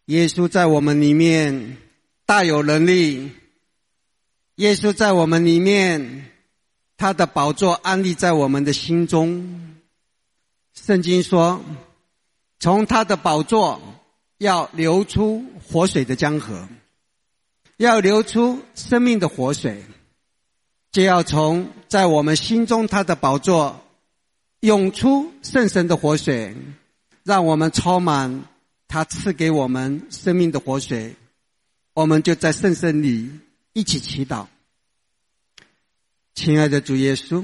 耶稣在我们里面大有能力，耶稣在我们里面，他的宝座安立在我们的心中。圣经说，从他的宝座要流出活水的江河，要流出生命的活水，就要从在我们心中他的宝座涌出圣神的活水，让我们充满他赐给我们生命的活水。我们就在圣神里一起祈祷。亲爱的主耶稣，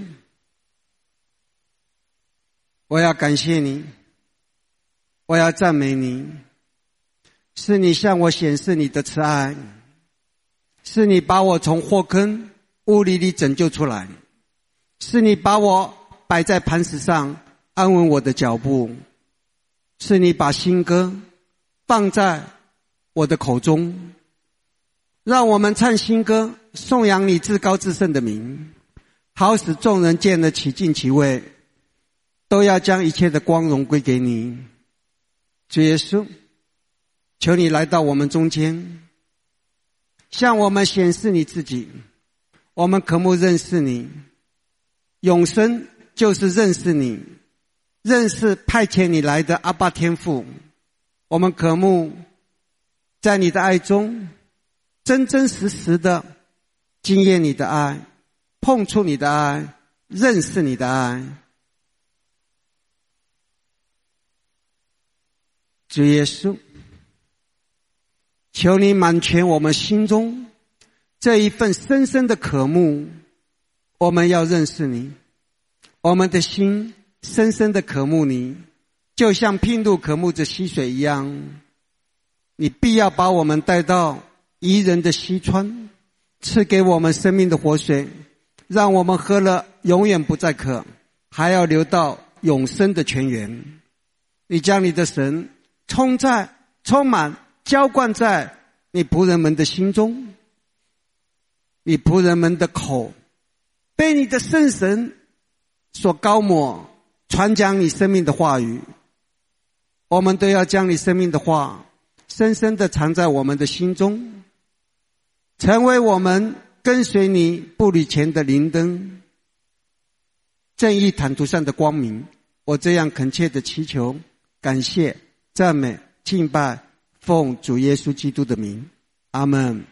我要感谢你，我要赞美你，是你向我显示你的慈爱，是你把我从祸坑污泥里拯救出来，是你把我摆在磐石上安稳我的脚步，是你把新歌放在我的口中，让我们唱新歌，颂扬你至高至圣的名，好使众人见了其敬其畏，都要将一切的光荣归给你。主耶稣，求你来到我们中间，向我们显示你自己，我们渴慕认识你。永生就是认识你，认识派遣你来的阿爸天父。我们渴慕在你的爱中真真实实的经验你的爱，碰触你的爱，认识你的爱。主耶稣，求你满全我们心中这一份深深的渴慕。我们要认识你，我们的心深深的渴慕你，就像筚路渴慕着溪水一样。你必要把我们带到宜人的溪川，赐给我们生命的活水，让我们喝了永远不再渴，还要流到永生的泉源。你将你的神充满浇灌在你仆人们的心中，你仆人们的口被你的圣神所膏抹，传讲你生命的话语。我们都要将你生命的话深深地藏在我们的心中，成为我们跟随你步履前的灵灯，正义坦途上的光明。我这样恳切的祈求，感谢赞美敬拜，奉主耶稣基督的名，阿们。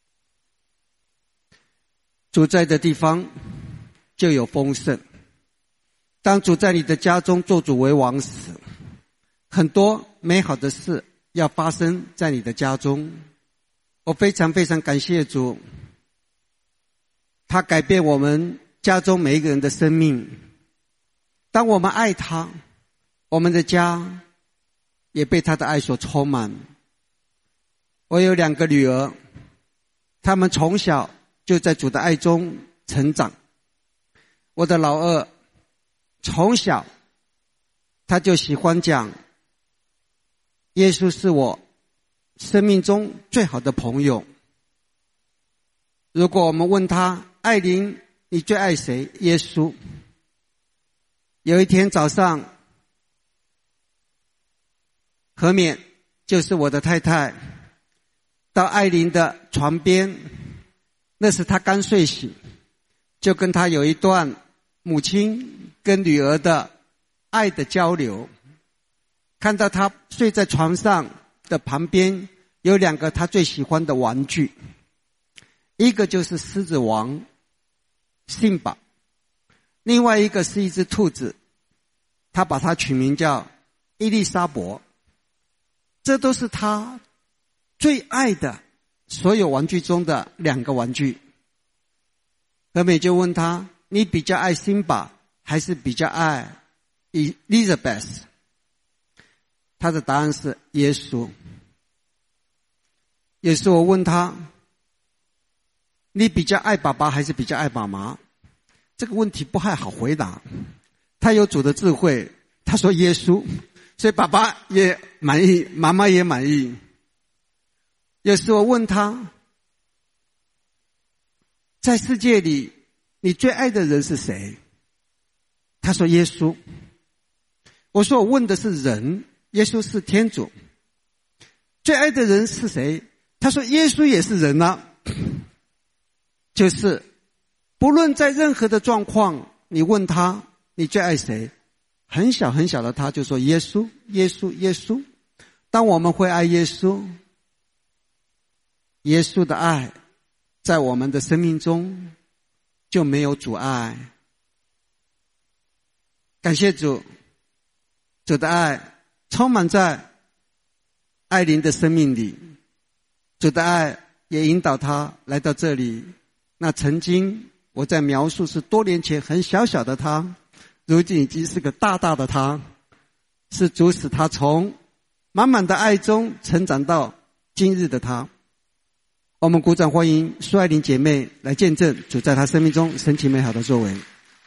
主在的地方就有丰盛，当主在你的家中做主为王时，很多美好的事要发生在你的家中。我非常非常感谢主，他改变我们家中每一个人的生命。当我们爱他，我们的家也被他的爱所充满。我有2个女儿，她们从小就在主的爱中成长。我的老二从小他就喜欢讲耶稣是我生命中最好的朋友。如果我们问他，艾琳你最爱谁？耶稣。有一天早上，何勉就是我的太太到艾琳的床边，那时她刚睡醒，就跟她有一段母亲跟女儿的爱的交流。看到她睡在床上的旁边有2个她最喜欢的玩具，一个就是狮子王辛巴，另外一个是一只兔子，她把它取名叫伊丽莎伯。这都是她最爱的所有玩具中的2个玩具。何美就问她，你比较爱辛巴还是比较爱 Elizabeth？ 她的答案是耶稣。也是我问她，你比较爱爸爸还是比较爱妈妈？这个问题不太好回答。她有主的智慧，她说耶稣，所以爸爸也满意，妈妈也满意。有时我问他，在世界里你最爱的人是谁？他说耶稣。我说我问的是人，耶稣是天主。 最爱的人是谁？他说耶稣也是人啊，就是不论在任何的状况，你问他你最爱谁，很小很小的他就说耶稣耶稣耶稣。当我们会爱耶稣，耶稣的爱在我们的生命中就没有阻碍。感谢主，主的爱充满在艾琳的生命里，主的爱也引导她来到这里。那曾经我在描述是多年前很小小的她，如今已经是个大大的她，是主使她从满满的爱中成长到今日的她。我们鼓掌欢迎苏爱琳姐妹来见证主在她生命中神奇美好的作为。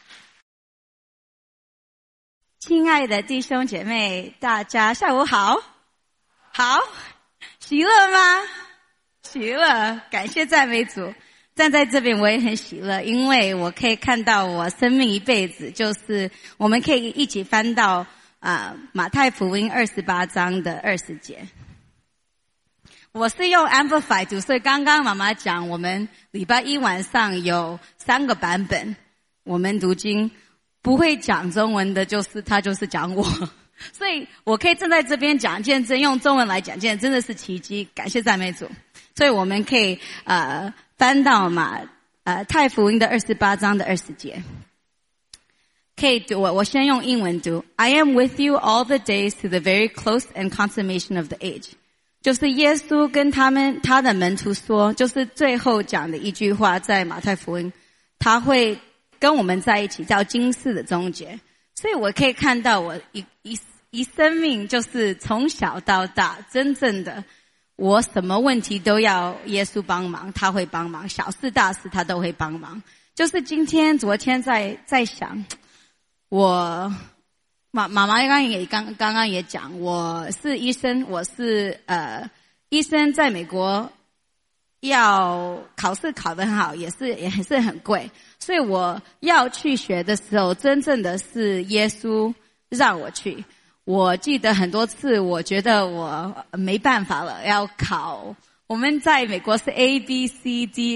亲爱的弟兄姐妹，大家下午好。好，喜乐吗？喜乐，感谢赞美主。站在这边我也很喜乐，因为我可以看到我生命一辈子，就是我们可以一起翻到马太福音28章的20节。我是用 Amplify 读，所以刚刚妈妈讲我们礼拜一晚上有3个版本，我们读经不会讲中文的，他就是讲我，所以我可以站在这边讲见证，用中文来讲见证，真的是奇迹，感谢赞美主。所以我们可以翻到太福音的28章的20节。可以读，我先用英文读 I am with you all the days to the very close and consummation of the age。 就是耶稣跟他的门徒说，就是最后讲的一句话，在马太福音，他会跟我们在一起到今世的终结。所以我可以看到我一生命，就是从小到大，真正的我什么问题都要耶稣帮忙，他会帮忙，小事大事他都会帮忙。就是昨天在想，我妈妈刚刚也讲，我是医生，我是医生，在美国要考试考得很好，也是很贵，所以我要去学的时候，真正的是耶稣让我去。我记得很多次，我觉得我没办法了，要考。我们在美国是 A B C D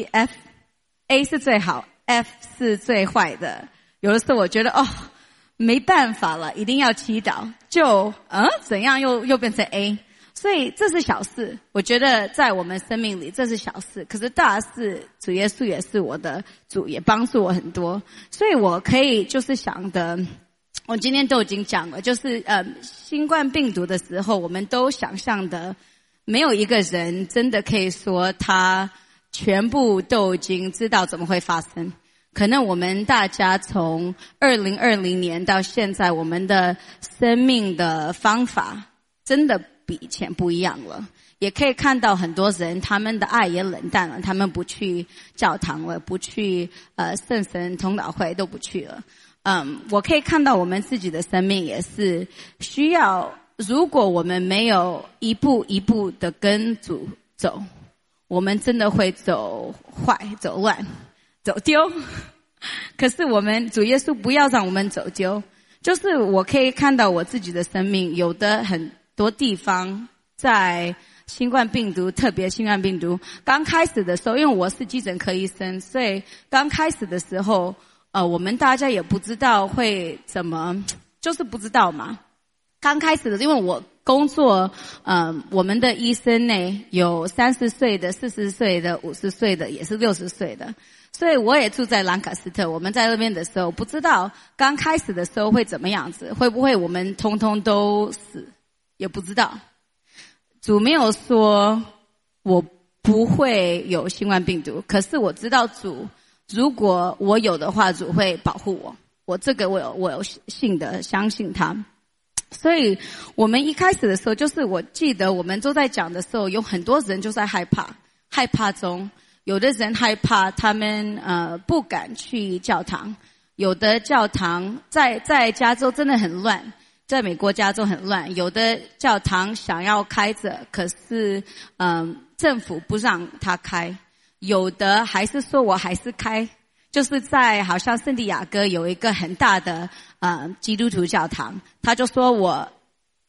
F，A 是最好 ，F 是最坏的。有的时候我觉得没办法了，一定要祈祷，就怎样又变成 A。所以这是小事，我觉得在我们生命里这是小事，可是大事，主耶稣也是我的主，也帮助我很多。所以我可以就是想的，我今天都已经讲了，就是新冠病毒的时候，我们都想象的，没有一个人真的可以说他全部都已经知道怎么会发生。可能我们大家从2020年到现在，我们的生命的方法真的比以前不一样了。也可以看到很多人，他们的爱也冷淡了，他们不去教堂了，不去圣神同祷会都不去了。我可以看到我们自己的生命也是需要，如果我们没有一步一步的跟主走，我们真的会走坏、走乱、走丢。可是我们主耶稣不要让我们走丢。就是我可以看到我自己的生命，有的很多地方在新冠病毒，特别新冠病毒刚开始的时候，因为我是急诊科医生，所以刚开始的时候我们大家也不知道会怎么，就是不知道嘛。刚开始的，因为我工作我们的医生呢有30岁的、40岁的、50岁的，也是60岁的。所以我也住在兰卡斯特，我们在那边的时候不知道刚开始的时候会怎么样子，会不会我们通通都死，也不知道。主没有说我不会有新冠病毒，可是我知道主如果我有的话，主会保护我。我这个我有信的相信他。所以我们一开始的时候，就是我记得我们都在讲的时候，有很多人就在害怕中。有的人害怕，他们不敢去教堂。有的教堂在加州真的很乱，在美国加州很乱。有的教堂想要开着，可是政府不让他开。有的还是说我还是开，就是在好像圣地亚哥有一个很大的基督徒教堂，他就说我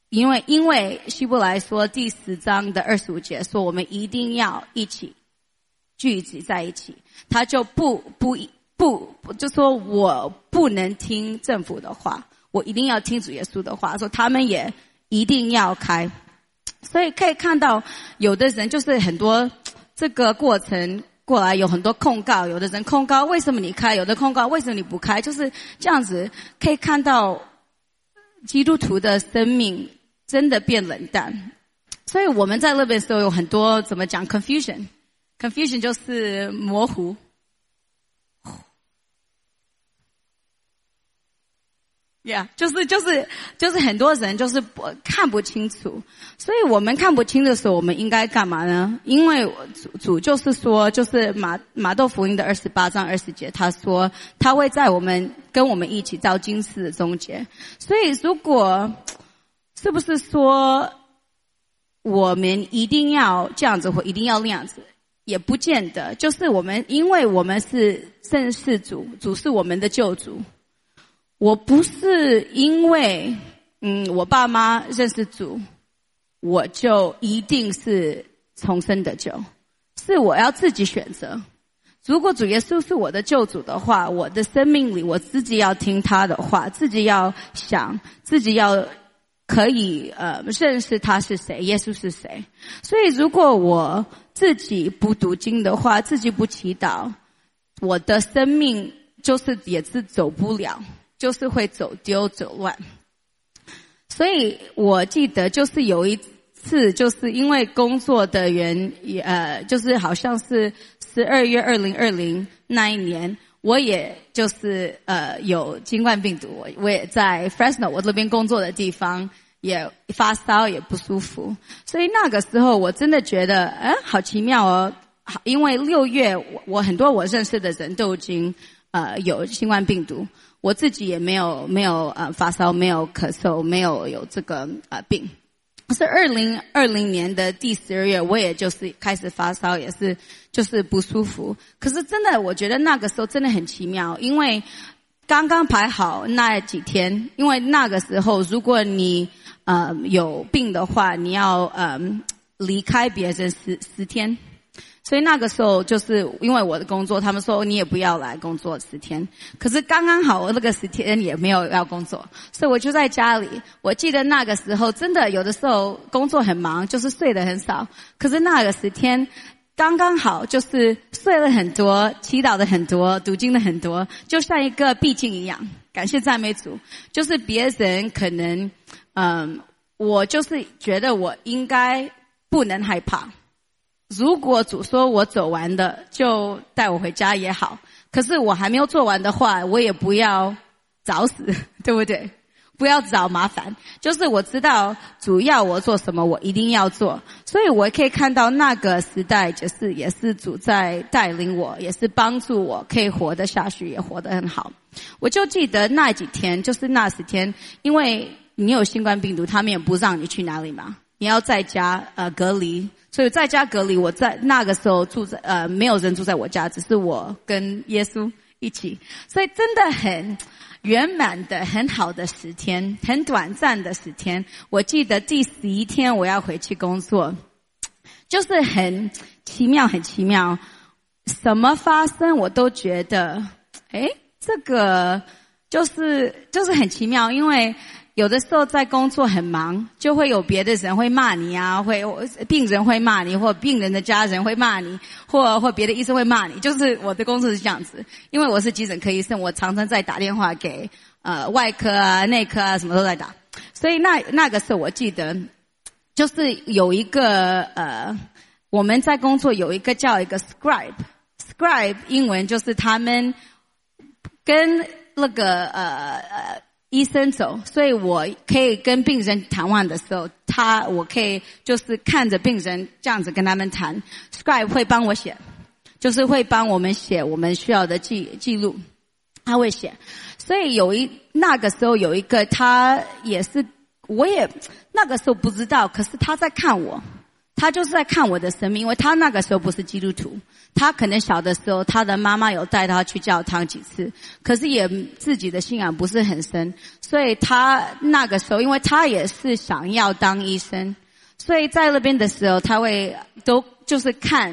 因为希伯来说第10章的25节说我们一定要一起聚集在一起，他就不就说我不能听政府的话，我一定要听主耶稣的话，说他们也一定要开。所以可以看到有的人就是很多这个过程过来有很多控告，有的人控告为什么你开，有的控告为什么你不开，就是这样子可以看到基督徒的生命真的变冷淡。所以我们在那边的时候有很多怎么讲 confusion 就是模糊，就是很多人就是看不清楚。所以我们看不清的时候我们应该干嘛呢？因为主就是说，就是马窦福音的28章20节，他说他会在跟我们一起到今世的终结。所以如果是不是说我们一定要这样子或一定要那样子，也不见得。就是因为我们是认识主是我们的救主。我不是因为我爸妈认识主我就一定是重生得救，是我要自己选择。如果主耶稣是我的救主的话，我的生命里我自己要听他的话，自己要想，自己要可以认识他是谁，耶稣是谁。所以如果我自己不读经的话，自己不祈祷，我的生命也是走不了，就是会走丢走乱。所以我记得就是有一次，就是因为工作的就是好像是12月2020那一年，我也就是有新冠病毒，我也在 Fresno 我这边工作的地方也发烧也不舒服。所以那个时候我真的觉得好奇妙哦。因为6月我很多我认识的人都已经有新冠病毒，我自己也没有发烧，没有咳嗽，没有这个病。是2020年的第12月，我也就是开始发烧，也是就是不舒服。可是真的我觉得那个时候真的很奇妙，因为刚刚排好那几天，因为那个时候如果你有病的话，你要离开别人10天。所以那个时候就是因为我的工作，他们说你也不要来工作10天。可是刚刚好我那个10天也没有要工作，所以我就在家里。我记得那个时候真的有的时候工作很忙，就是睡得很少。可是那个10天刚刚好，就是睡了很多，祈祷的很多，读经的很多，就像一个闭经一样。感谢赞美主。就是别人可能我就是觉得我应该不能害怕。如果主说我走完的就带我回家也好，可是我还没有做完的话，我也不要找死，对不对？不要找麻烦。就是我知道主要我做什么我一定要做。所以我可以看到那个时代也是主在带领我，也是帮助我可以活得下去，也活得很好。我就记得那几天，就是那10天，因为你有新冠病毒，他们也不让你去哪里嘛，你要在家隔离。所以在家隔离，我在那个时候住在没有人住在我家，只是我跟耶稣一起。所以真的很圆满的很好的10天，很短暂的10天。我记得第11天我要回去工作，就是很奇妙很奇妙，什么发生我都觉得这个就是很奇妙。因为有的时候在工作很忙，就会有别的人会骂你啊，病人会骂你，或病人的家人会骂你，或别的医生会骂你。就是我的工作是这样子，因为我是急诊科医生，我常常在打电话给外科啊、内科啊，什么都在打。所以那个时候我记得，就是有一个我们在工作有一个叫一个 scribe 英文就是他们跟那个医生走，所以我可以跟病人谈话的时候，我可以就是看着病人这样子跟他们谈。Scribe 会帮我写，就是会帮我们写我们需要的记录，他会写。所以那个时候有一个，他也是，我也那个时候不知道，可是他在看我， 他就是在看我的生命，因为他那个时候不是基督徒，他可能小的时候他的妈妈有带他去教堂几次，可是也自己的信仰不是很深，所以他那个时候因为他也是想要当医生，所以在那边的时候他会都就是看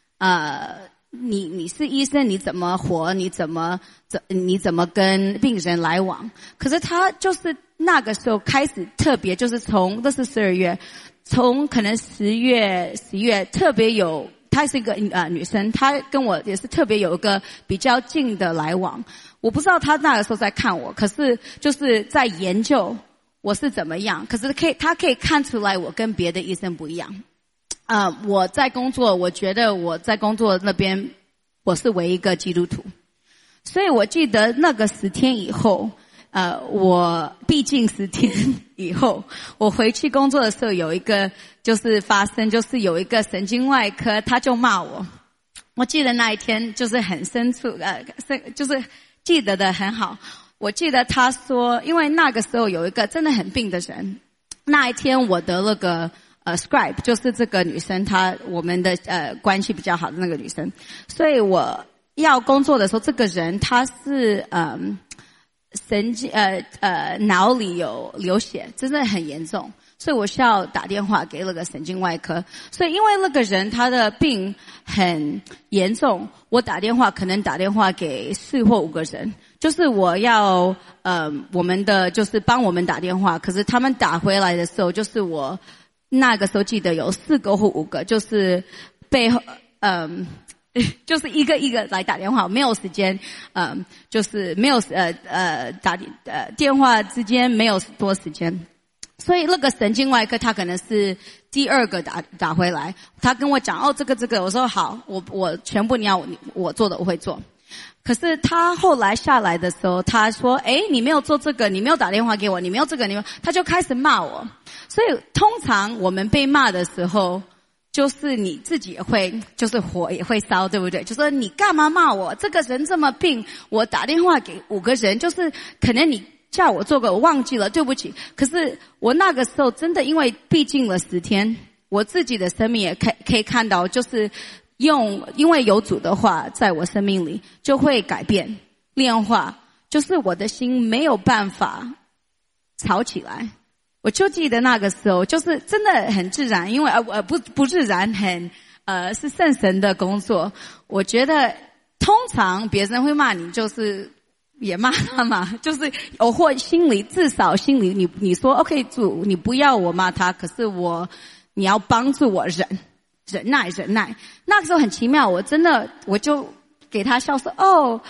你是医生，你怎么活，你怎么跟病人来往。可是他就是那个时候开始特别，就是这是12月，从可能10月11月特别有，她是一个女生，她跟我也是特别有一个比较近的来往。我不知道她那个时候在看我，可是就是在研究我是怎么样，可是她可以看出来我跟别的医生不一样。我在工作，我觉得我在工作那边我是唯一一个基督徒，所以我记得那个10天以后，我毕竟10天以后，我回去工作的时候有一个就是发生，就是有一个神经外科他就骂我，我记得那一天就是很深处，就是记得的很好。我记得他说，因为那个时候有一个真的很病的人，那一天我得了个scribe， 就是这个女生，我们的关系比较好的那个女生，所以我要工作的时候，这个人他是神经脑里有流血，真的很严重，所以我需要打电话给那个神经外科。所以因为那个人他的病很严重，我可能打电话给4或5个人，就是我要我们的就是帮我们打电话，可是他们打回来的时候，就是我那个时候记得有4个或5个，就是背后就是一个一个来打电话，没有时间，就是没有电话之间没有多时间，所以那个神经外科他可能是第2个打回来，他跟我讲这个，我说好，我全部你要我做的我会做。可是他后来下来的时候，他说你没有做这个，你没有打电话给我，你没有这个，他就开始骂我。所以通常我们被骂的时候，就是你自己也会，就是火也会烧，对不对？就说你干嘛骂我？这个人这么病，我打电话给5个人，就是可能你叫我做个，我忘记了，对不起。可是我那个时候真的因为毕竟了10天，我自己的生命也可以看到，就是因为有主的话在我生命里就会改变变化，就是我的心没有办法吵起来。我就记得那个时候就是真的很自然，因为不自然，很是圣神的工作。我觉得通常别人会骂你，就是也骂他嘛，就是或至少心里你说 OK 主，你不要我骂他，可是你要帮助我忍耐。那个时候很奇妙，我就给他笑说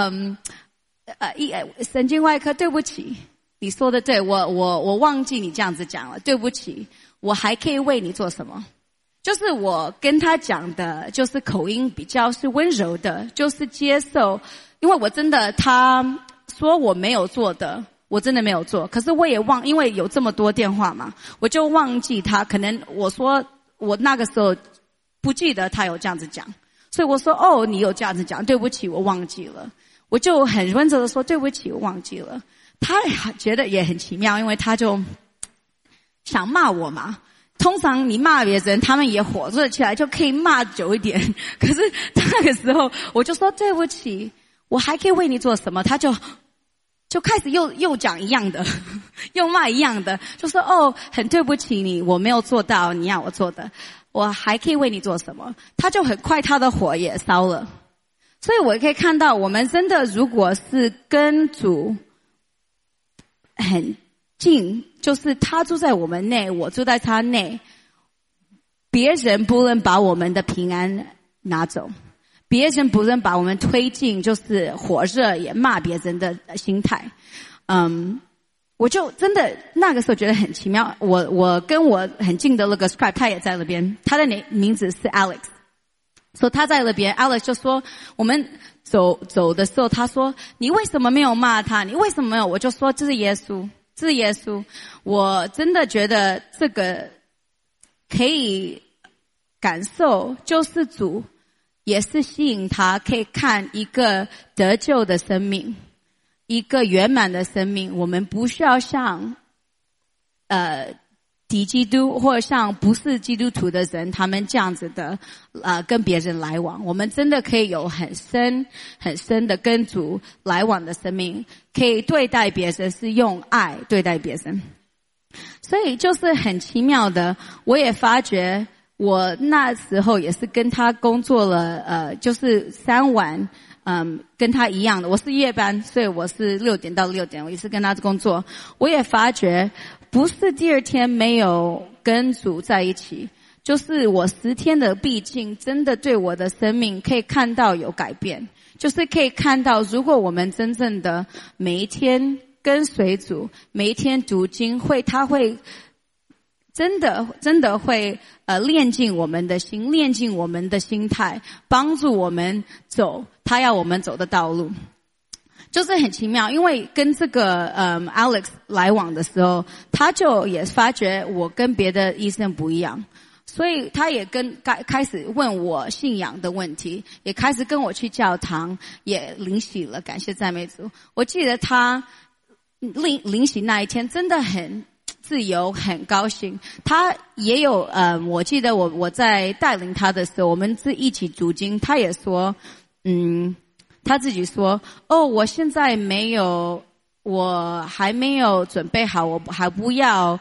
神经外科对不起，你说的对，我忘记你这样子讲了，对不起，我还可以为你做什么？就是我跟他讲的，就是口音比较是温柔的，就是接受，因为我真的他说我没有做的，我真的没有做，可是我也因为有这么多电话嘛，我就忘记他，可能我说我那个时候不记得他有这样子讲，所以我说你有这样子讲，对不起，我忘记了，我就很温柔的说对不起，我忘记了。他觉得也很奇妙，因为他就想骂我嘛。通常你骂别人，他们也火热起来，就可以骂久一点。可是那个时候，我就说对不起，我还可以为你做什么？他就开始又讲一样的，又骂一样的，就说很对不起你，我没有做到你要我做的，我还可以为你做什么？他就很快他的火也烧了。所以我可以看到，我们真的如果是跟主很近，就是他住在我们内，我住在他内，别人不能把我们的平安拿走，别人不能把我们推进就是火热也骂别人的心态。我就真的那个时候觉得很奇妙。我跟我很近的那个 scribe 他也在那边，他的名字是 Alex， 所以他在那边 Alex 就说我们走的时候，他说你为什么没有骂他？你为什么没有？我就说这是耶稣，这是耶稣。我真的觉得这个可以感受，就是主也是吸引他，可以看一个得救的生命，一个圆满的生命。我们不需要像敌基督或像不是基督徒的人，他们这样子的跟别人来往，我们真的可以有很深很深的跟主来往的生命，可以对待别人是用爱对待别人。所以就是很奇妙的，我也发觉我那时候也是跟他工作了就是3晚跟他一样的，我是夜班，所以我是6点到6点，我也是跟他工作。我也发觉不是第二天没有跟主在一起，就是我10天的毕竟真的对我的生命可以看到有改变，就是可以看到如果我们真正的每一天跟随主，每一天读经他会真的会炼净我们的心，炼净我们的心态，帮助我们走他要我们走的道路。就是很奇妙，因为跟这个Alex 来往的时候，他就也发觉我跟别的医生不一样，所以他也开始问我信仰的问题，也开始跟我去教堂，也领洗了，感谢赞美主。我记得他领洗那一天真的很自由，很高兴。他也有我记得我在带领他的时候，我们是一起读经，他也说他自己说我现在我还没有准备好，我还不要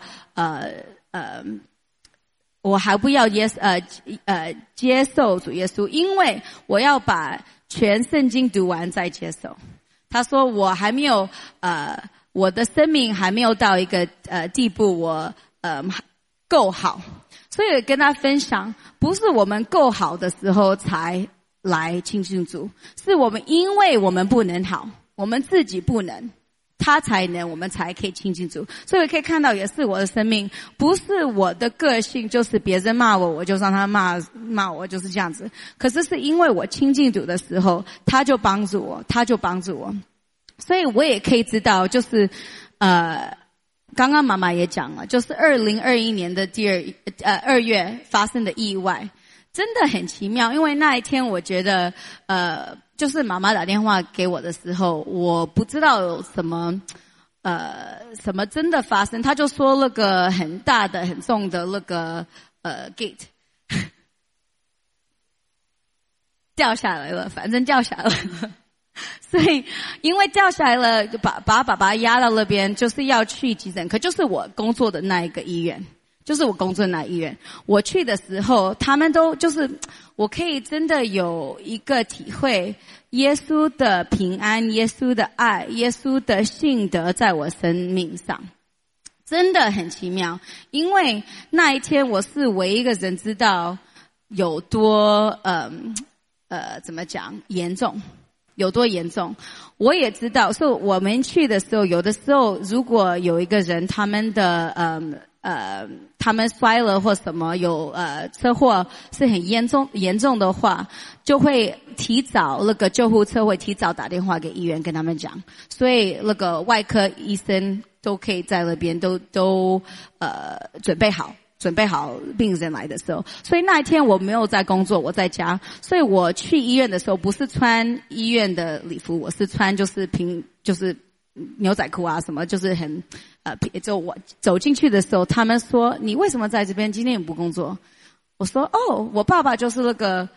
接受主耶稣，因为我要把全圣经读完再接受。他说我还没有我的生命还没有到一个地步，我够好。所以跟他分享，不是我们够好的时候才来亲近主，是我们因为我们不能好，我们自己不能，他才能，我们才可以亲近主。所以可以看到，也是我的生命，不是我的个性，就是别人骂我，我就让他骂我，就是这样子。可是是因为我亲近主的时候，他就帮助我。所以我也可以知道，就是刚刚妈妈也讲了，就是2021年的2月发生的意外。真的很奇妙，因为那一天我觉得就是妈妈打电话给我的时候，我不知道有什么真的发生。他就说那个很大的很重的那个gate 掉下来了，反正掉下来了。所以因为掉下来了，把爸爸压到那边，就是要去急诊科，就是我工作的那一个医院。我去的时候，他们都就是我可以真的有一个体会，耶稣的平安，耶稣的爱，耶稣的信德在我生命上，真的很奇妙。因为那一天我是唯一一个人知道有多怎么讲严重，有多严重。我也知道，所以我们去的时候，有的时候如果有一个人他们的他们摔了或什么有车祸是很严重的话，就会提早那个救护车会提早打电话给医院跟他们讲，所以那个外科医生都可以在那边都准备好病人来的时候。所以那一天我没有在工作，我在家，所以我去医院的时候不是穿医院的礼服，我是穿就是牛仔裤啊什么，就是很就我走进去的时候，他们说你为什么在这边，今天也不工作？我说我爸爸就是那个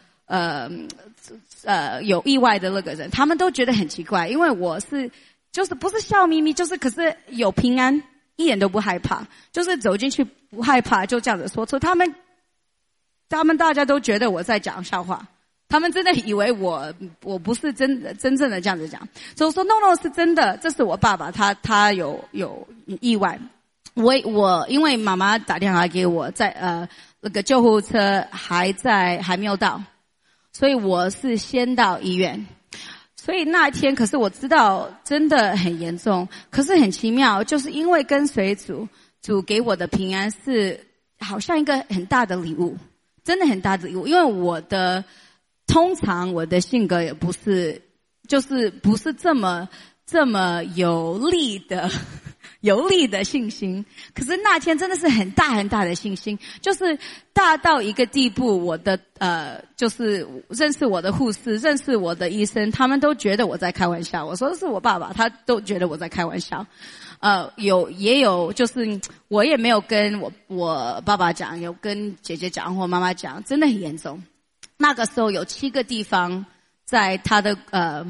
有意外的那个人。他们都觉得很奇怪，因为我是就是不是笑眯眯，就是可是有平安，一点都不害怕，就是走进去不害怕，就这样子说出。他们大家都觉得我在讲笑话，他们真的以为我不是真正的这样子讲，所以我说 no 是真的，这是我爸爸，他有意外。我因为妈妈打电话给我，在那个救护车还没有到，所以我是先到医院。所以那天可是我知道真的很严重，可是很奇妙，就是因为跟随主给我的平安是好像一个很大的礼物，真的很大的礼物。因为通常我的性格也不是，就是不是这么有力的有力的信心。可是那天真的是很大很大的信心，就是大到一个地步，我的就是认识我的护士，认识我的医生，他们都觉得我在开玩笑。我说是我爸爸，他都觉得我在开玩笑。也有，就是我也没有跟我爸爸讲，有跟姐姐讲或妈妈讲，真的很严重。那个时候有7个地方在他的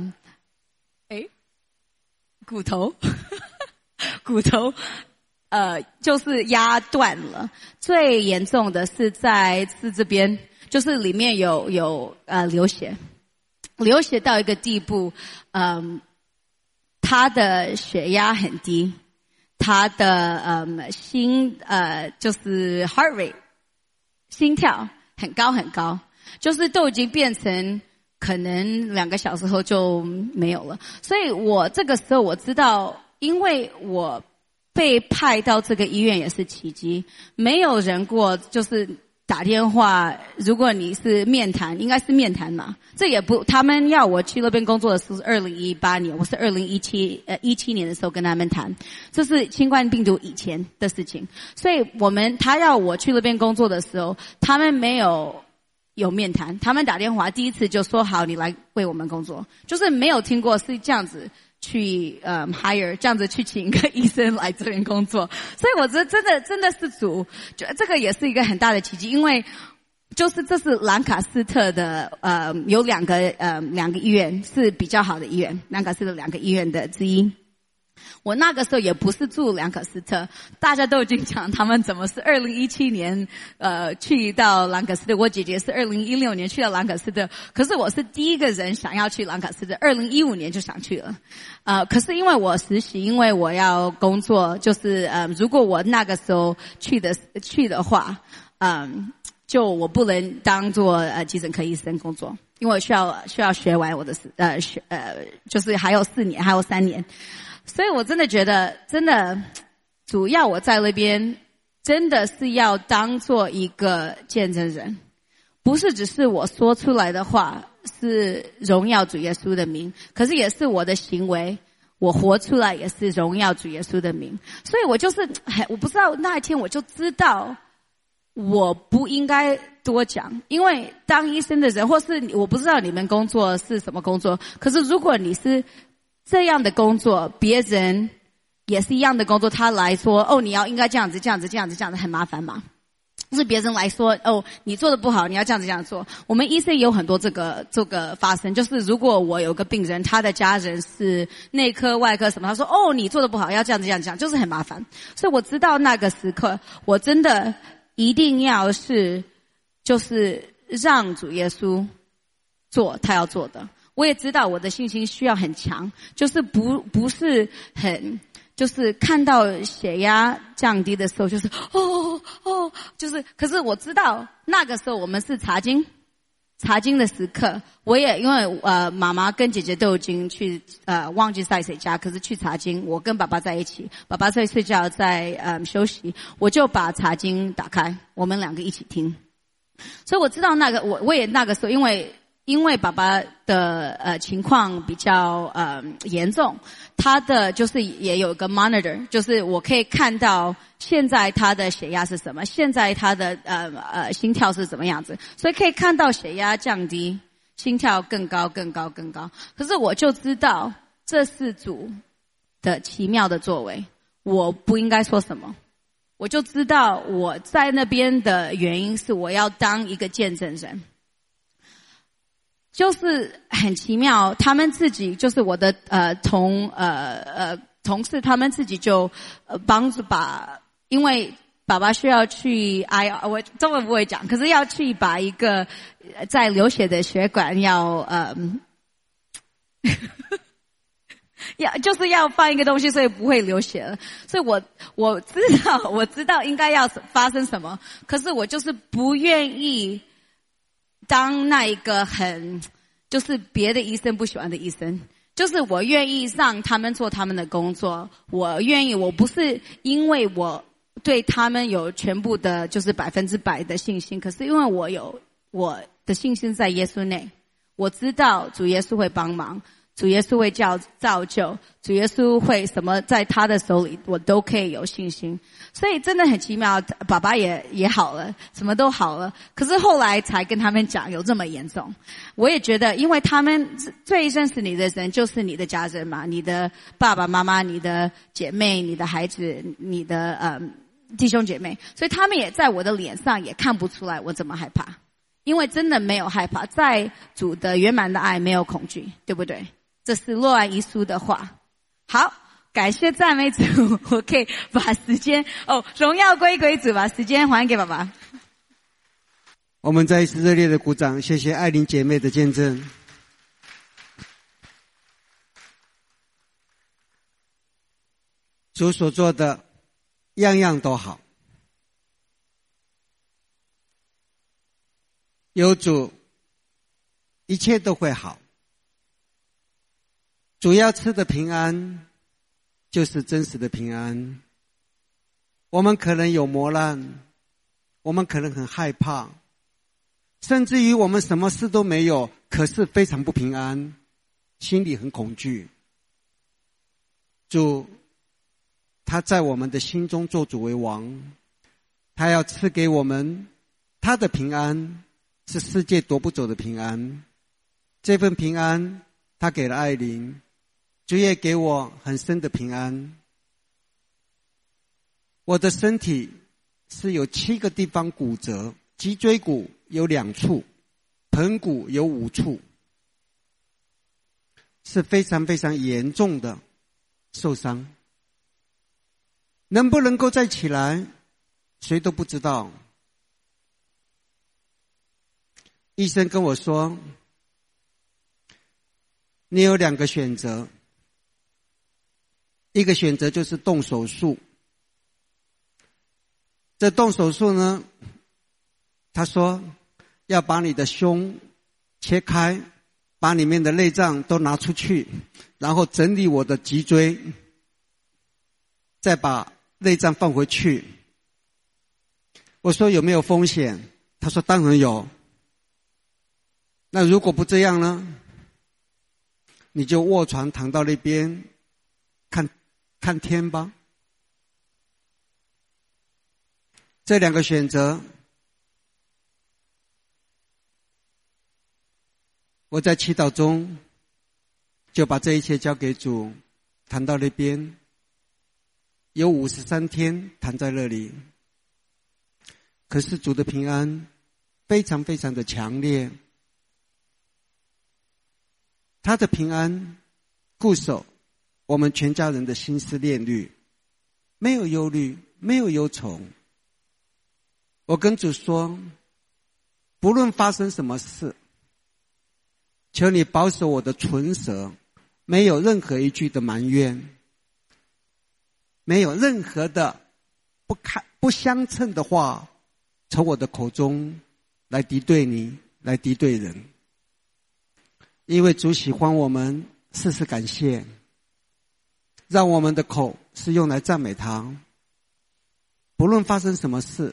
骨头就是压断了。最严重的是在是这边，就是里面有流血到一个地步，他的血压很低，他的心就是 heart rate 心跳很高很高，就是都已经变成可能2个小时后就没有了。所以我这个时候我知道，因为我被派到这个医院也是奇迹，没有人过就是打电话，如果你是面谈，应该是面谈嘛。这也不，他们要我去那边工作的是2018年，我是2017年的时候跟他们谈，这是新冠病毒以前的事情。所以他要我去那边工作的时候，他们没有面谈，他们打电话第一次就说好，你来为我们工作，就是没有听过是这样子去hire 这样子去请一个医生来这边工作。所以我觉得真的是主，这个也是一个很大的奇迹，因为就是这是兰卡斯特的有两个医院是比较好的医院，兰卡斯特2个医院的之一。我那个时候也不是住兰卡斯特，大家都已经讲他们怎么是2017年去到兰卡斯特，我姐姐是2016年去到兰卡斯特，可是我是第一个人想要去兰卡斯特，2015年就想去了。可是因为我实习，因为我要工作，就是如果我那个时候去的话，就我不能当做急诊科医生工作，因为我需要学完我的就是还有4年，还有3年。所以我真的觉得，真的主要我在那边真的是要当做一个见证人，不是只是我说出来的话是荣耀主耶稣的名，可是也是我的行为，我活出来也是荣耀主耶稣的名。所以我就是我不知道那一天我就知道我不应该多讲，因为当医生的人，或是我不知道你们工作是什么工作，可是如果你是这样的工作，别人也是一样的工作，他来说你应该这样子很麻烦嘛。就是别人来说你做的不好，你要这样做。我们医生有很多这个发生，就是如果我有个病人，他的家人是内科外科什么，他说你做的不好，要这样，就是很麻烦。所以我知道那个时刻我真的一定要是就是让主耶稣做他要做的。我也知道我的信心需要很强，就是不是很，就是看到血压降低的时候，就是就是可是我知道那个时候我们是查经的时刻。我也因为妈妈跟姐姐都已经去忘记在谁家，可是去查经，我跟爸爸在一起，爸爸在睡觉，在休息，我就把查经打开，我们2个一起听。所以我知道那个我也那个时候因为爸爸的情况比较严重，他的就是也有个 monitor， 就是我可以看到现在他的血压是什么，现在他的心跳是怎么样子，所以可以看到血压降低，心跳更高。可是我就知道这是主的奇妙的作为，我不应该说什么。我就知道我在那边的原因是我要当一个见证人。就是很奇妙，他们自己就是我的同事，他们自己就帮助因为爸爸需要去我中文不会讲，可是要去把一个在流血的血管要就是要放一个东西，所以不会流血了。所以我知道应该要发生什么，可是我就是不愿意当那一个就是别的医生不喜欢的医生，就是我愿意让他们做他们的工作，我不是因为我对他们有全部的就是100%的信心，可是因为我的信心在耶稣内，我知道主耶稣会帮忙， 主耶稣会造就，主耶稣会什么在他的手里我都可以有信心。所以真的很奇妙，爸爸也好了，什么都好了，可是后来才跟他们讲有这么严重。我也觉得因为他们最认识你的人就是你的家人嘛，你的爸爸妈妈，你的姐妹，你的孩子，你的弟兄姐妹，所以他们也在我的脸上也看不出来我怎么害怕，因为真的没有害怕，在主的圆满的爱没有恐惧，对不对？这是若安一书的话。好，感谢赞美主，我可以把时间荣耀归主，把时间还给爸爸。 我们再一次热烈的鼓掌，谢谢爱琳姐妹的见证。主所做的样样都好，有主一切都会好。主要赐的平安就是真实的平安。我们可能有磨难，我们可能很害怕，甚至于我们什么事都没有，可是非常不平安，心里很恐惧。主他在我们的心中做主为王，他要赐给我们他的平安，是世界夺不走的平安。这份平安他给了爱琳，主也给我很深的平安。我的身体是有7个地方骨折，脊椎骨有2处，盆骨有5处，是非常非常严重的受伤。能不能够再起来，谁都不知道。医生跟我说，你有2个选择，一个选择就是动手术。这动手术呢，他说要把你的胸切开，把里面的内脏都拿出去，然后整理我的脊椎，再把内脏放回去。我说有没有风险？他说当然有。那如果不这样呢？你就卧床躺到那边看天吧。这2个选择，我在祈祷中就把这一切交给主，躺到那边，有53天躺在那里。可是主的平安非常非常的强烈，他的平安固守我们全家人的心思念虑，没有忧虑，没有忧愁。我跟主说，不论发生什么事，求你保守我的唇舌，没有任何一句的埋怨，没有任何的不相称的话从我的口中来敌对你，来敌对人。因为主喜欢我们事事感谢，让我们的口是用来赞美他。不论发生什么事，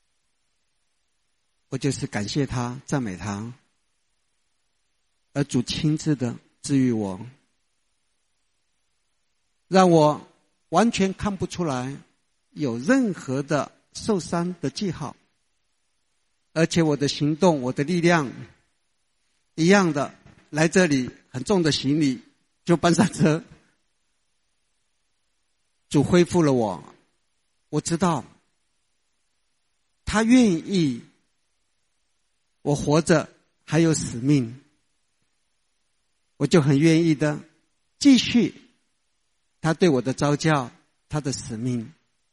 我就是感谢他，赞美他，而主亲自的治愈我，让我完全看不出来有任何的受伤的记号，而且我的行动，我的力量一样的，来这里很重的行李就搬上车。主恢复了我，我知道他愿意我活着还有使命，我就很愿意的继续他对我的召叫，他的使命。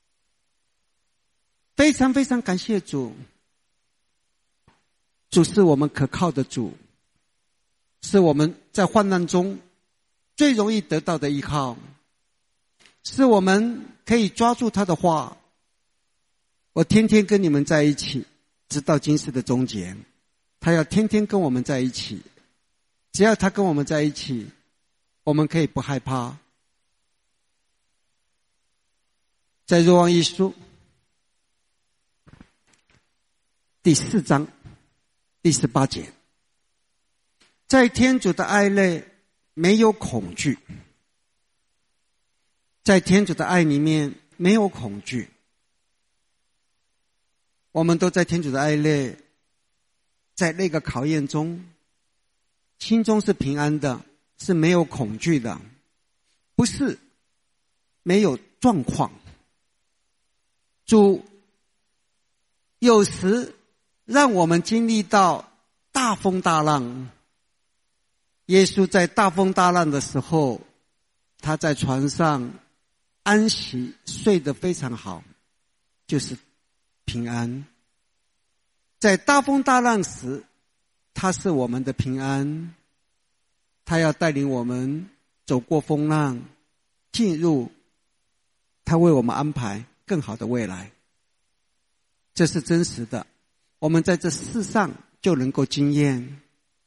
非常非常感谢主，主是我们可靠的主，是我们在患难中最容易得到的依靠，是我们可以抓住他的话。我天天跟你们在一起，直到今世的终结。他要天天跟我们在一起，只要他跟我们在一起，我们可以不害怕。在若望一书第4章第18节，在天主的爱内没有恐惧，在天主的爱里面没有恐惧。我们都在天主的爱内，在那个考验中，心中是平安的，是没有恐惧的，不是没有状况。主有时让我们经历到大风大浪。耶稣在大风大浪的时候，他在船上安息，睡得非常好，就是平安。在大风大浪时，他是我们的平安，他要带领我们走过风浪，进入他为我们安排更好的未来。这是真实的，我们在这世上就能够经验。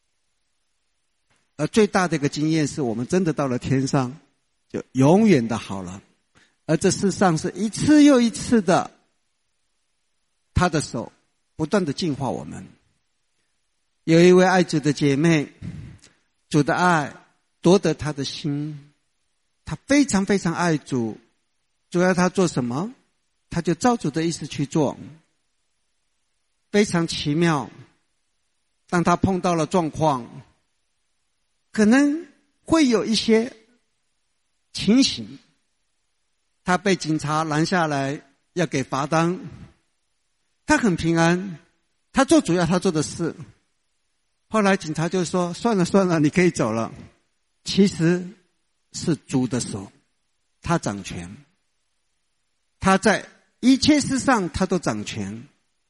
而最大的一个经验是我们真的到了天上，就永远的好了。而这世上是一次又一次的，他的手不断的净化我们。有一位爱主的姐妹，主的爱夺得她的心，她非常非常爱主，主要她做什么，她就照主的意思去做。非常奇妙，当她碰到了状况，可能会有一些情形，她被警察拦下来要给罚单，她很平安，她做主要她做的事。后来警察就说算了算了，你可以走了。其实是主的手，他掌权，他在一切事上他都掌权。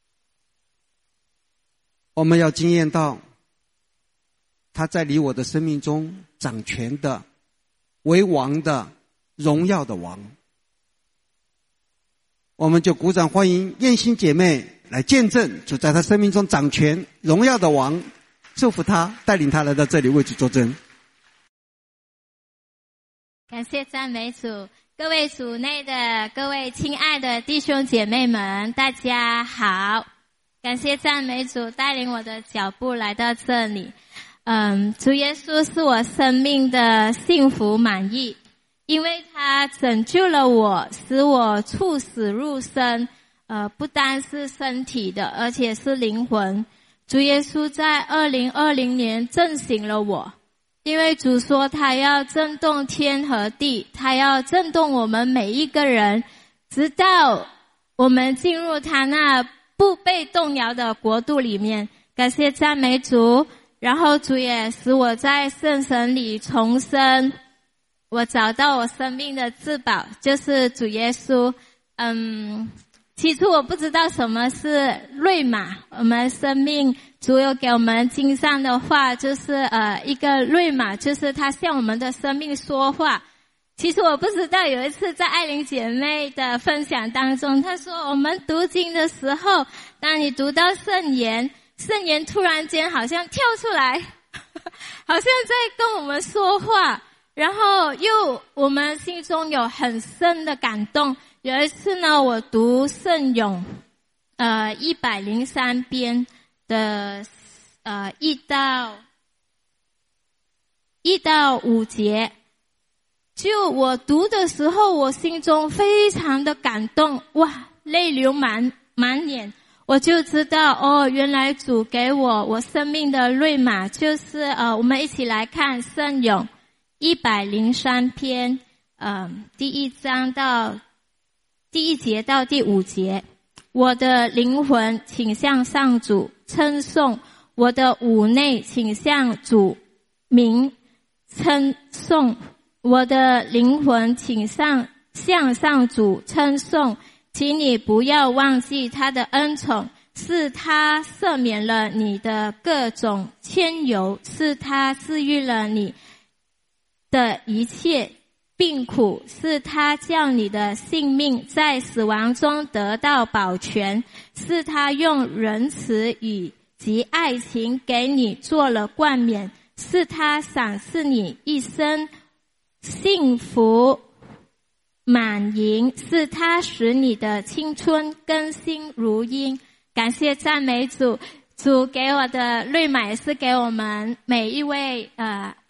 我们要经验到他在你我的生命中掌权的，为王的，荣耀的王。我们就鼓掌欢迎燕心姐妹来见证主在她生命中掌权荣耀的王，祝福她，带领她来到这里为主作证。 感谢赞美主，各位主内的各位亲爱的弟兄姐妹们，大家好。感谢赞美主带领我的脚步来到这里。主耶稣是我生命的幸福满意，因为他拯救了我，使我处死入生，不单是身体的，而且是灵魂。主耶稣在2020年震醒了我，因为主说他要震动天和地，他要震动我们每一个人，直到我们进入他那不被动摇的国度里面。感谢赞美主。然后主也使我在圣神里重生，我找到我生命的至宝，就是主耶稣。起初我不知道什么是瑞玛，我们生命主有给我们经上的话，就是一个瑞玛，就是他向我们的生命说话。其实我不知道，有一次在爱玲姐妹的分享当中，她说我们读经的时候，当你读到圣言突然间好像跳出来，好像在跟我们说话，然后又我们心中有很深的感动。有一次呢，我读圣咏103篇的1到5节，就我读的时候，我心中非常的感动，哇，泪流满脸。我就知道原来主给我生命的瑞玛，就是我们一起来看圣咏103篇第1节到第5节。我的灵魂倾向上主称颂，我的五内倾向主名称颂，我的灵魂倾向上主称颂。请你不要忘记他的恩宠，是他赦免了你的各种愆尤，是他治愈了你的一切病苦，是他叫你的性命在死亡中得到保全，是他用仁慈与及爱情给你做了冠冕，是他赏赐你一生幸福满盈，是他使你的青春更新如鹰。感谢赞美主，主给我的瑞玛也是给我们每一位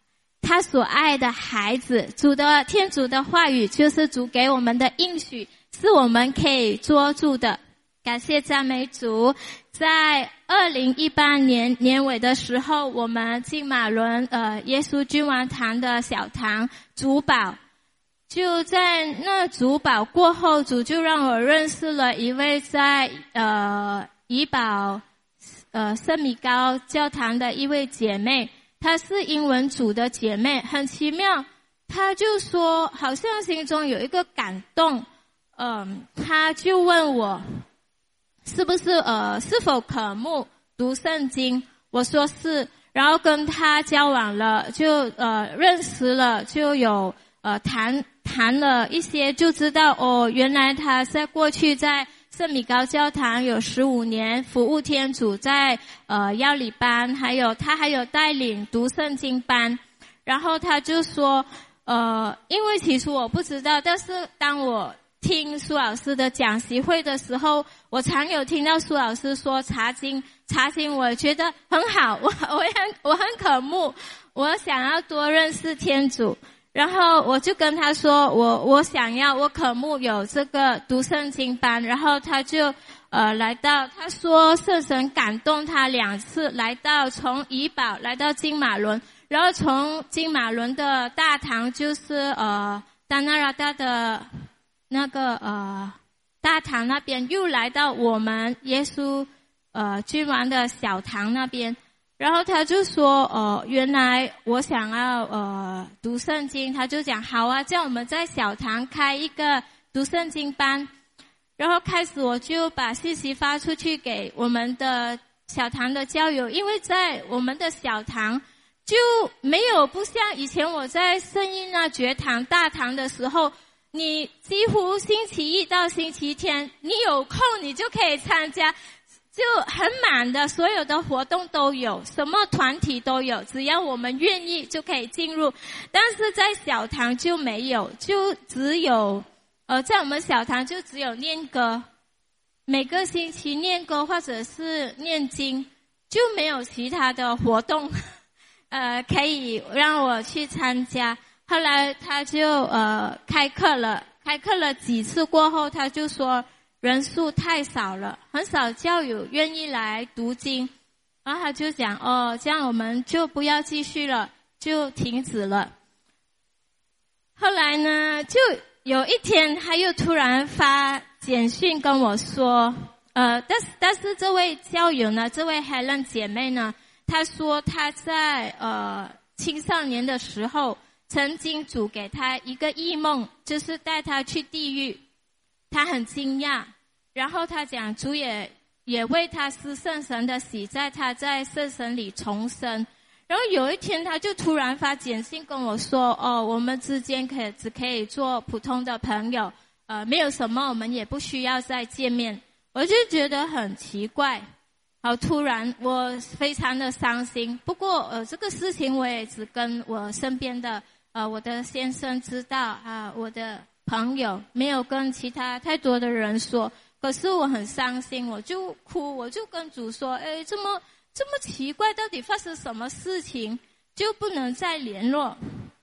他所爱的孩子。天主的话语就是主给我们的应许，是我们可以捉住的。感谢赞美主。在2018年年尾的时候，我们金马伦耶稣君王堂的小堂主保，就在那主保过后，主就让我认识了一位在怡保圣米高教堂的一位姐妹，她是英文组的姐妹。很奇妙，她就说好像心中有一个感动，她就问我是不是是否渴慕读圣经，我说是，然后跟她交往了，就认识了，就有谈了一些，就知道原来她在过去在圣米高教堂有15年服务天主，在药理班，他还有带领读圣经班。然后他就说因为起初我不知道，但是当我听苏老师的讲习会的时候，我常有听到苏老师说查经，我觉得很好，我很渴慕，我想要多认识天主。然后我就跟他说我想要，我渴慕有这个读圣经班。然后他就来到，他说圣神感动他2次来到，从怡保来到金马伦，然后从金马伦的大堂，就是丹纳拉达的那个大堂那边，又来到我们耶稣君王的小堂那边。然后他就说原来我想要读圣经，他就讲好啊，叫我们在小堂开一个读圣经班。然后开始我就把信息发出去给我们的小堂的教友，因为在我们的小堂就没有不像以前我在圣音爵堂大堂的时候，你几乎星期一到星期天你有空你就可以参加，就很满的，所有的活动都有，什么团体都有，只要我们愿意就可以进入。但是在小堂就没有，就只有在我们小堂就只有念歌，每个星期念歌或者是念经，就没有其他的活动可以让我去参加。后来他就开课了几次过后，他就说人数太少了，很少教友愿意来读经。然后他就讲这样我们就不要继续了，就停止了。后来呢，就有一天他又突然发简讯跟我说但是这位教友呢，这位 Helen 姐妹呢，她说她在青少年的时候曾经主给她一个异梦，就是带她去地狱。她很惊讶，然后她讲主也为她施圣神的洗，在她在圣神里重生。然后有一天他就突然发简讯跟我说我们之间只可以做普通的朋友，没有什么，我们也不需要再见面。我就觉得很奇怪，好突然，我非常的伤心。不过这个事情我也只跟我身边的我的先生知道我的朋友，没有跟其他太多的人说。可是我很伤心，我就哭，我就跟主说这么奇怪，到底发生什么事情就不能再联络。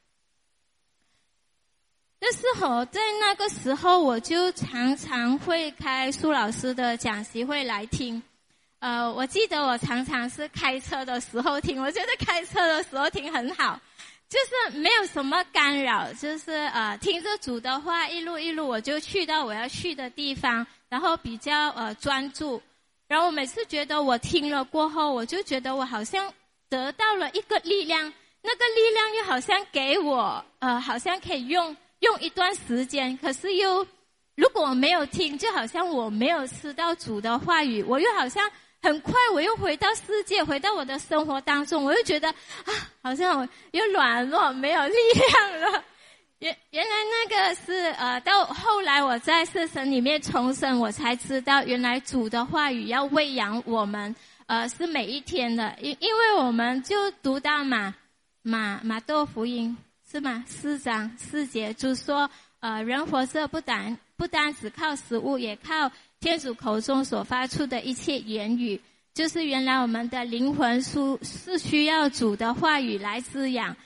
但是在那个时候我就常常会开苏老师的讲习会来听。我记得我常常是开车的时候听，我觉得开车的时候听很好，就是没有什么干扰，就是听着主的话，一路我就去到我要去的地方，然后比较专注。然后我每次觉得我听了过后，我就觉得我好像得到了一个力量，那个力量又好像给我好像可以用一段时间，可是又如果我没有听，就好像我没有吃到主的话语，我又好像很快我又回到世界，回到我的生活当中，我又觉得好像我又软弱，没有力量了。原来那个是到后来我在圣神里面重生，我才知道原来主的话语要喂养我们是每一天的。因为我们就读到马窦福音是吗？4章4节，主说人活着不单只靠食物，也靠天主口中所发出的一切言语。就是原来我们的灵魂是需要主的话语来滋养。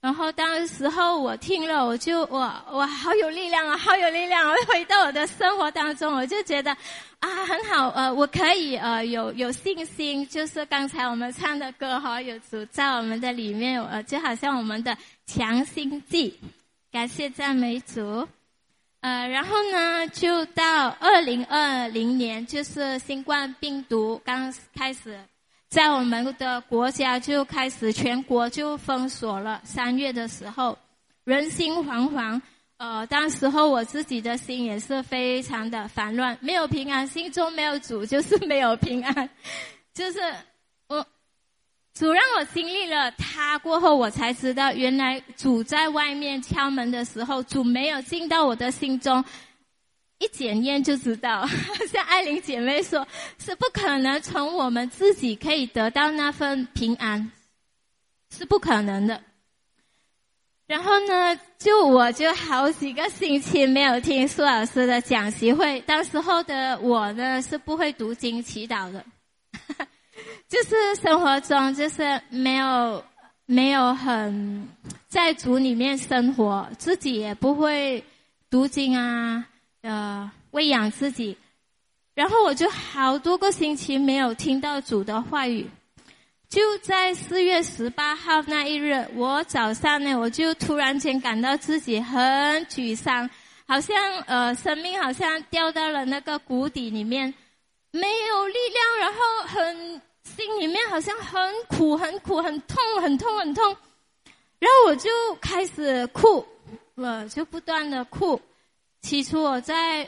然后当时候我听了，我好有力量啊，好有力量！我回到我的生活当中，我就觉得啊很好，我可以有信心，就是刚才我们唱的歌哈，有主在我们的里面，就好像我们的强心剂。感谢赞美主。然后呢，就到2020年，就是新冠病毒刚开始。在我们的国家就开始全国就封锁了，3月的时候，人心惶惶。当时候我自己的心也是非常的烦乱，没有平安，心中没有主就是没有平安。就是主让我经历了他过后，我才知道原来主在外面敲门的时候，主没有进到我的心中。一检验就知道，像艾琳姐妹说，是不可能从我们自己可以得到那份平安，是不可能的。然后呢，我就好几个星期没有听苏老师的讲习会，当时候的我呢是不会读经祈祷的，就是生活中就是没有很在主里面生活，自己也不会读经啊。喂养自己，然后我就好多个星期没有听到主的话语。就在4月18号那一日，我早上呢，我就突然间感到自己很沮丧，好像生命好像掉到了那个谷底里面，没有力量，然后心里面好像很苦很苦，很痛很痛很痛。然后我就开始哭，就不断的哭。起初我在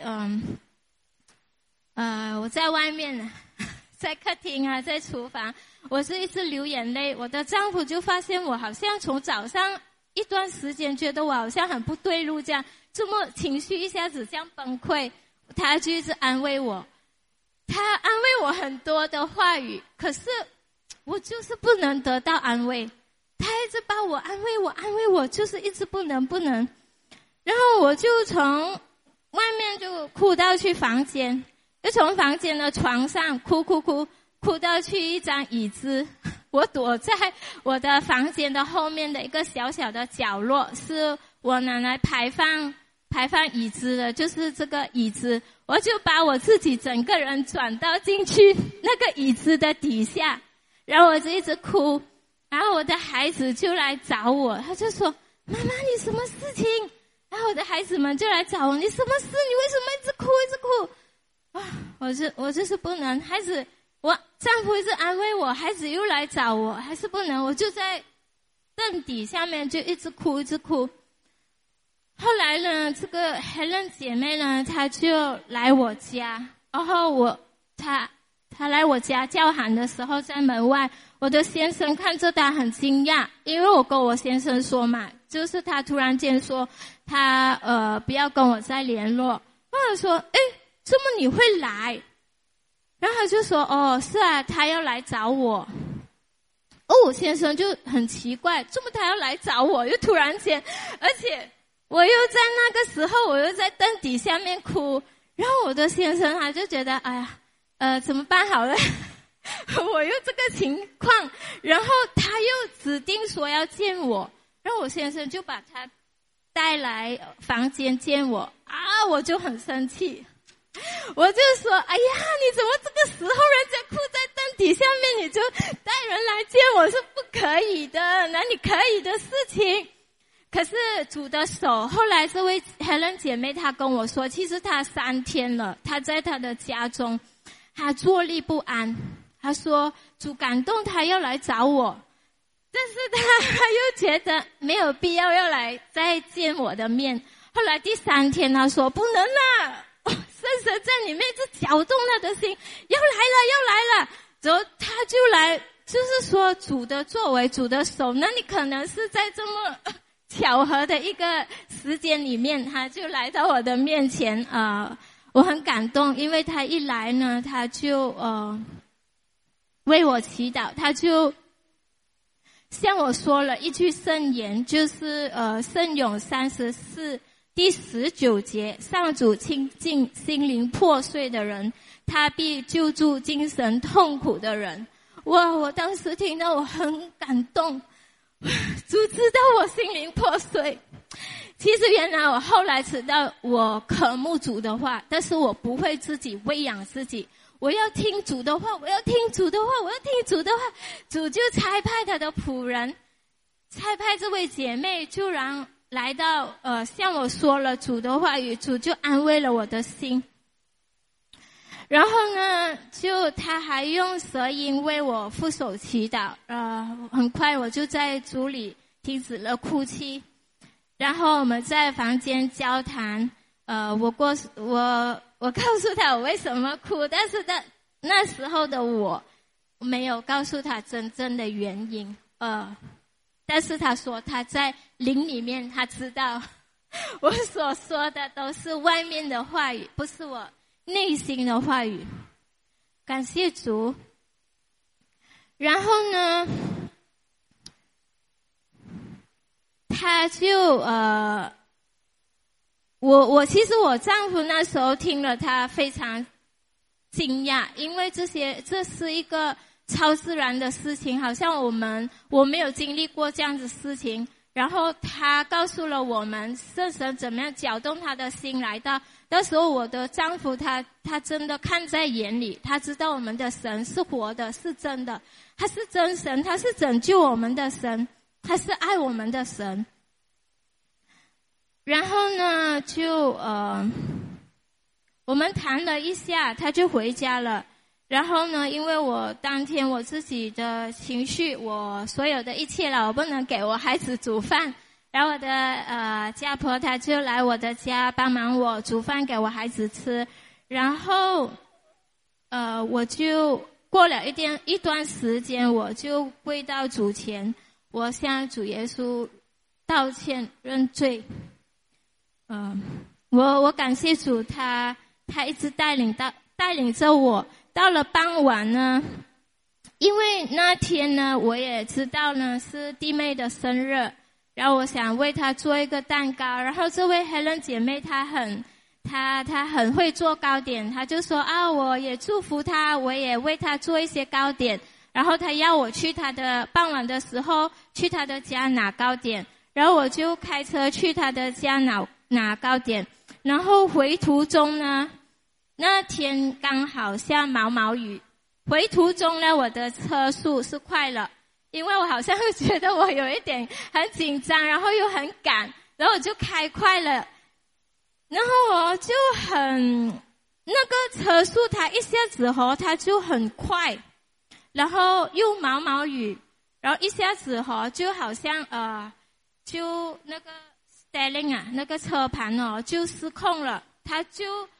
外面，在客厅啊，在厨房，我是一直流眼泪。我的丈夫就发现我好像从早上一段时间觉得我好像很不对路这样，这么情绪一下子这样崩溃，他就一直安慰我，他安慰我很多的话语，可是我就是不能得到安慰，他一直把我安慰我，就是一直不能。然后我就从外面就哭到去房间，就从房间的床上哭到去一张椅子。我躲在我的房间的后面的一个小小的角落，是我拿来排放椅子的，就是这个椅子，我就把我自己整个人转到进去那个椅子的底下，然后我就一直哭。然后我的孩子就来找我，他就说：“妈妈，你什么事情？”然后我的孩子们就来找我，你什么事？你为什么一直哭？啊！我就是不能，孩子，我丈夫一直安慰我，孩子又来找我，还是不能，我就在凳底下面就一直哭。后来呢，这个 Helen 姐妹呢，她就来我家，然后她来我家叫喊的时候，在门外，我的先生看着她很惊讶，因为我跟我先生说嘛，就是他突然间说他不要跟我再联络。我就说怎么你会来？然后他就说是啊，他要来找我。我先生就很奇怪，怎么他要来找我？又突然间，而且我又在那个时候我又在凳底下面哭，然后我的先生他就觉得哎呀怎么办好了我又这个情况，然后他又指定说要见我，然后我先生就把他带来房间见我我就很生气，我就说哎呀，你怎么这个时候人家哭在凳底下面你就带人来见我，是不可以的，哪里可以的事情。可是主的手，后来这位 Helen 姐妹她跟我说，其实她3天了，她在她的家中她坐立不安，她说主感动她要来找我，但是她又觉得没有必要要来再见我的面。后来第3天她说不能了，圣神在里面就搅动她的心，要来了，然后她就来，就是说主的作为，主的手，那你可能是在这么巧合的一个时间里面，他就来到我的面前我很感动，因为他一来呢，他就为我祈祷，他就向我说了一句圣言，就是圣咏34第19节，上主亲近心灵破碎的人，他必救助精神痛苦的人。哇，我当时听到我很感动， 主知道我心灵破碎。其实原来我后来知道我渴慕主的话，但是我不会自己喂养自己，我要听主的话，我要听主的话，我要听主的话。主就差派他的仆人，差派这位姐妹，就来到向我说了主的话语，主就安慰了我的心。然后呢，他还用舌音为我副手祈祷，很快我就在主里停止了哭泣。然后我们在房间交谈，我告诉他我为什么哭，但是那时候的我没有告诉他真正的原因，但是他说他在灵里面他知道我所说的都是外面的话语，不是我内心的话语。感谢主。然后呢，他就其实我丈夫那时候听了他非常惊讶，因为这是一个超自然的事情，好像我没有经历过这样子事情。然后他告诉了我们圣神怎么样搅动他的心来到。那时候我的丈夫他真的看在眼里，他知道我们的神是活的，是真的，他是真神，他是拯救我们的神，他是爱我们的神。然后呢，我们谈了一下，他就回家了。然后呢，因为我当天我自己的情绪，我所有的一切了，我不能给我孩子煮饭。然后我的家婆她就来我的家帮忙我煮饭给我孩子吃。然后我就过了一段时间，我就跪到主前，我向主耶稣道歉认罪。我感谢主，他一直带领着我。到了傍晚呢，因为那天呢我也知道呢是弟妹的生日，然后我想为她做一个蛋糕。然后这位 Helen 姐妹她很会做糕点，她就说我也祝福她，我也为她做一些糕点。然后她要我去她的傍晚的时候去她的家拿糕点，然后我就开车去她的家拿糕点。然后回途中呢，那天刚好下毛毛雨，回途中呢我的车速是快了，因为我好像会觉得我有一点很紧张，然后又很赶，然后我就开快了。然后我就那个车速它一下子它就很快，然后又毛毛雨，然后一下子就好像就那个 steering 那个车盘就失控了，它就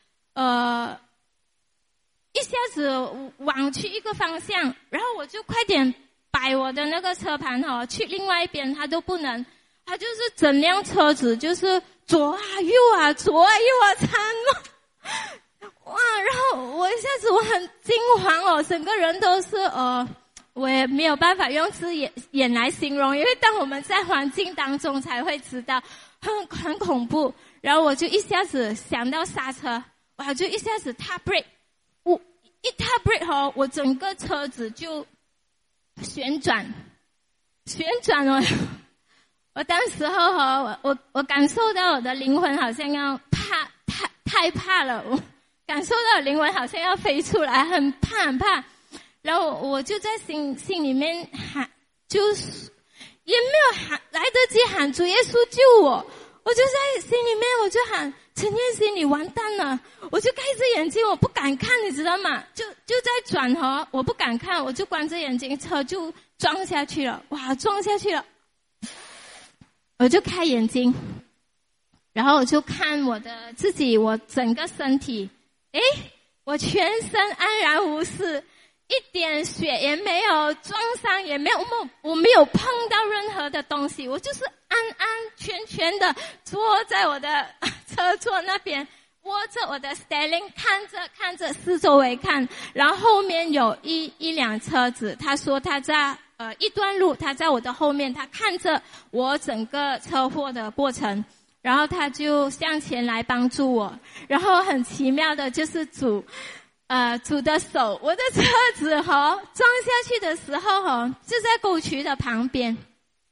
一下子往去一个方向，然后我就快点摆我的那个车盘去另外一边，它都不能，它就是整辆车子就是左啊右啊左啊右啊参哇！然后我一下子我很惊慌整个人都是我也没有办法用字眼来形容，因为当我们在环境当中才会知道很恐怖。然后我就一下子想到刹车，我就一下子踏 brake， 我一踏 brake 我整个车子就旋转了。我当时候我感受到我的灵魂好像要太怕了，我感受到灵魂好像要飞出来，很怕。然后我就在心里面喊，就是也没有来得及喊主耶稣救我，我就在心里面我就喊陈燕心你完蛋了，我就盖着眼睛我不敢看，你知道吗？就在转我不敢看，我就关着眼睛，车就撞下去了，撞下去了。我就开眼睛，然后我就看我整个身体，我全身安然无事，一点血也没有，撞伤也没有，我没有碰到任何的东西，我就是安安全的坐在我的车座那边，握着我的 steering， 看着四周围看，然后后面有一辆车子，他说他在一段路，他在我的后面，他看着我整个车祸的过程，然后他就向前来帮助我。然后很奇妙的就是主的手，我的车子撞下去的时候就在沟渠的旁边，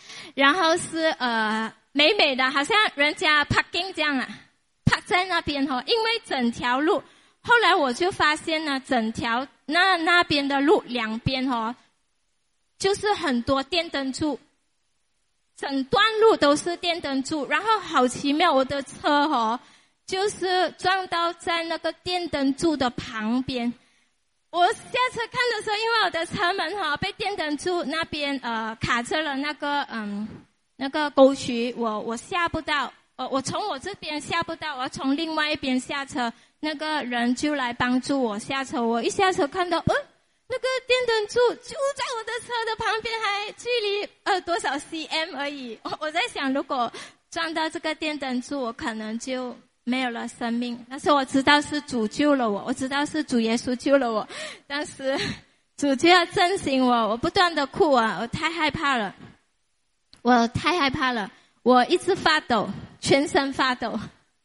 然后是美美的，好像人家 parking 这样啊 ，park 在那边哦。因为整条路，后来我就发现呢，整条那边的路两边哦，就是很多电灯柱，整段路都是电灯柱。然后好奇妙，我的车哦，就是撞到在那个电灯柱的旁边。我下车看的时候，因为我的车门被电灯柱那边卡着了那个沟渠，我下不到，我从我这边下不到，我从另外一边下车，那个人就来帮助我下车。我一下车看到那个电灯柱就在我的车的旁边，还距离多少 cm 而已。我在想，如果撞到这个电灯柱，我可能就没有了生命。但是我知道是主救了我，我知道是主耶稣救了我。但是主就要震醒我，我不断的哭啊，我太害怕了，我一直发抖，全身发抖。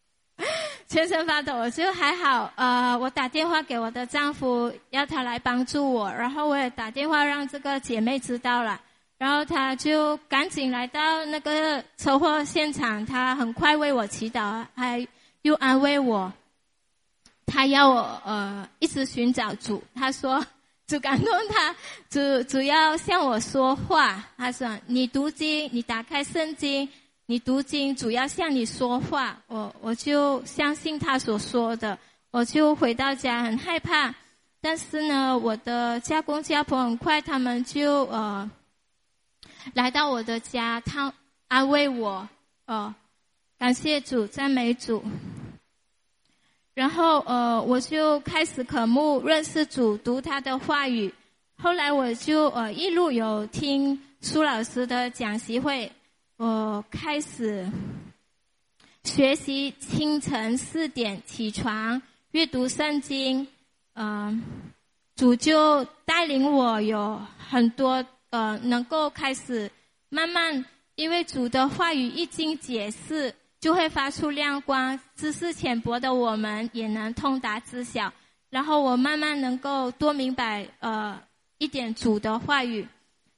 我就还好，我打电话给我的丈夫，要他来帮助我，然后我也打电话让这个姐妹知道了，然后他就赶紧来到那个车祸现场，他很快为我祈祷，还又安慰我，他要我一直寻找主，他说主感动他，主要向我说话，他说你读经，你打开圣经，你读经，主要向你说话。我就相信他所说的，我就回到家很害怕，但是呢，我的家公家婆很快他们就来到我的家，他安慰我，感谢主，赞美主。然后我就开始渴慕认识主，读他的话语。后来我就一路有听苏老师的讲习会，我开始学习清晨4点起床阅读圣经，主就带领我有很多能够开始慢慢，因为主的话语一经解释，就会发出亮光，知识浅薄的我们也能通达知晓，然后我慢慢能够多明白一点主的话语。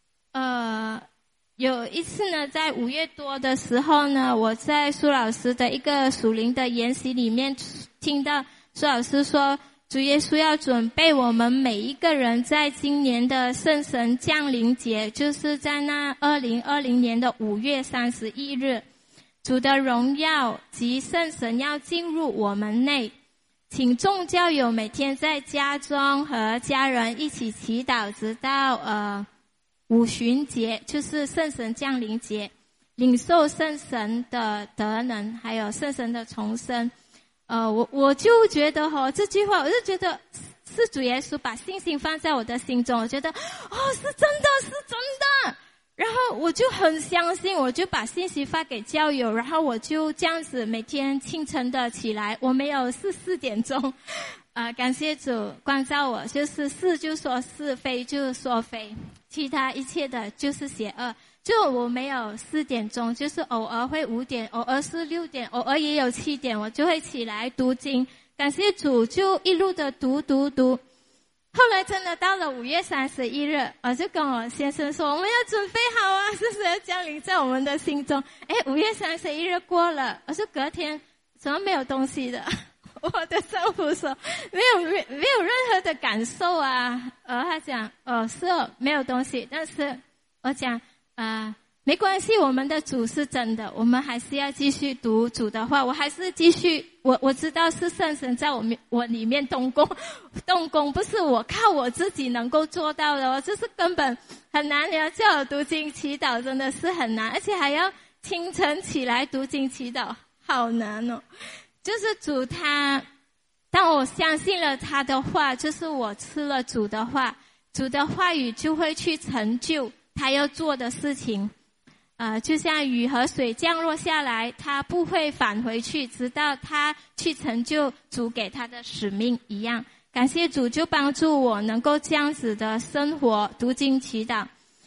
有一次呢，在5月多的时候呢，我在苏老师的一个属灵的研习里面听到苏老师说，主耶稣要准备我们每一个人在今年的圣神降临节，就是在那2020年的5月31日，主的荣耀及圣神要进入我们内，请众教友每天在家中和家人一起祈祷，直到五旬节，就是圣神降临节，领受圣神的德能，还有圣神的重生。我就觉得这句话，我就觉得是主耶稣把信心放在我的心中，我觉得是真的。然后我就很相信，我就把信息发给教友，然后我就这样子每天清晨的起来，我没有是4点钟，感谢主光照我，就是是就说是，非就说非，其他一切的就是邪恶。就我没有4点钟，就是偶尔会5点，偶尔是6点，偶尔也有7点，我就会起来读经，感谢主，就一路的读。后来真的到了5月31日，我就跟我先生说，我们要准备好啊，是不是要降临在我们的心中？5月31日过了，我说隔天怎么没有东西的？我的丈夫说没有任何的感受啊，他讲是没有东西，但是我讲没关系，我们的主是真的，我们还是要继续读主的话，我还是继续，我知道是圣神在我里面动工，不是我靠我自己能够做到的，这是根本很难，你要叫我读经祈祷真的是很难，而且还要清晨起来读经祈祷，好难哦。就是主他，当我相信了他的话，就是我吃了主的话，主的话语就会去成就他要做的事情。就像雨和水降落下来，他不会返回去，直到他去成就主给他的使命一样。感谢主，就帮助我能够这样子的生活，读经祈祷。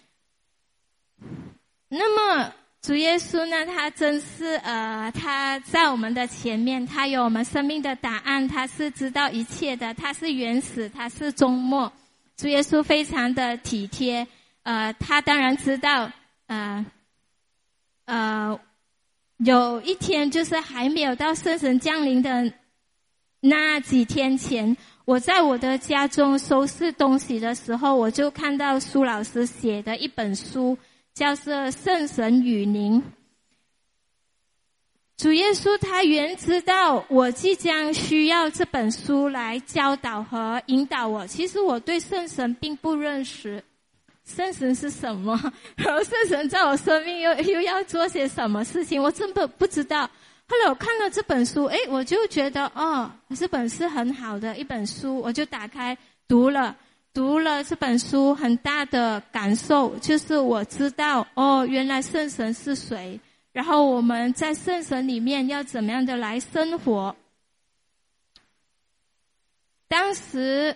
那么主耶稣呢，他真是他在我们的前面，他有我们生命的答案，他是知道一切的，他是原始，他是终末。主耶稣非常的体贴，他当然知道有一天就是还没有到圣神降临的那几天前，我在我的家中收拾东西的时候，我就看到苏老师写的一本书，叫做《圣神与您》。主耶稣他原知道我即将需要这本书来教导和引导我。其实我对圣神并不认识，圣神是什么？然后圣神在我生命又要做些什么事情，我真的不知道。后来我看了这本书，我就觉得这本是很好的一本书，我就打开读了这本书，很大的感受就是我知道原来圣神是谁，然后我们在圣神里面要怎么样的来生活。当时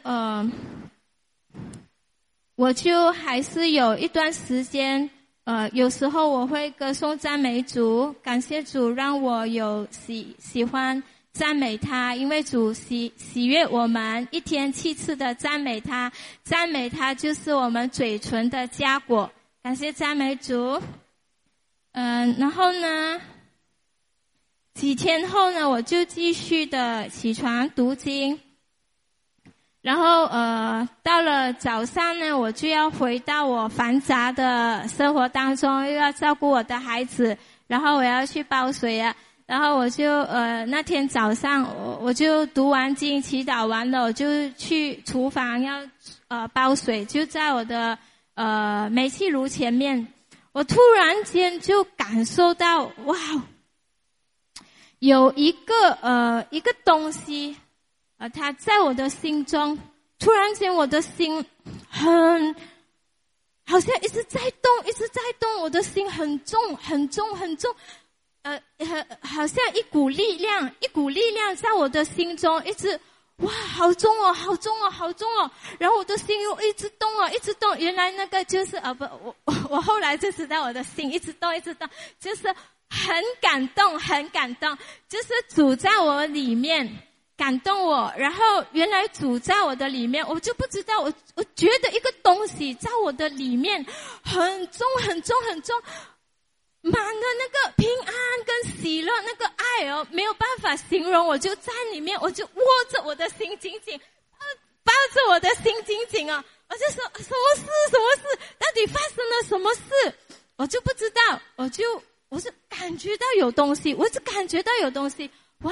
我就还是有一段时间有时候我会歌颂赞美主，感谢主让我有喜欢赞美他，因为主喜悦我们一天7次的赞美他，赞美他就是我们嘴唇的佳果，感谢赞美主。然后呢几天后呢，我就继续的起床读经，然后到了早上呢，我就要回到我繁杂的生活当中，又要照顾我的孩子，然后我要去煲水啊，然后我就那天早上我就读完经祈祷完了，我就去厨房要煲水，就在我的煤气炉前面，我突然间就感受到哇，有一个东西它在我的心中，突然间我的心好像一直在动，我的心很重，好像一股力量在我的心中一直，哇，好重哦，然后我的心又一直动，原来那个就是我后来就知道我的心一直动，就是很感动，就是主在我里面感动我，然后原来主在我的里面，我就不知道，我觉得一个东西在我的里面很重，满了那个平安跟喜乐，那个爱没有办法形容，我就在里面，我就握着我的心紧紧，抱着我的心紧紧我就说什么事，到底发生了什么事，我就不知道，我是感觉到有东西，哇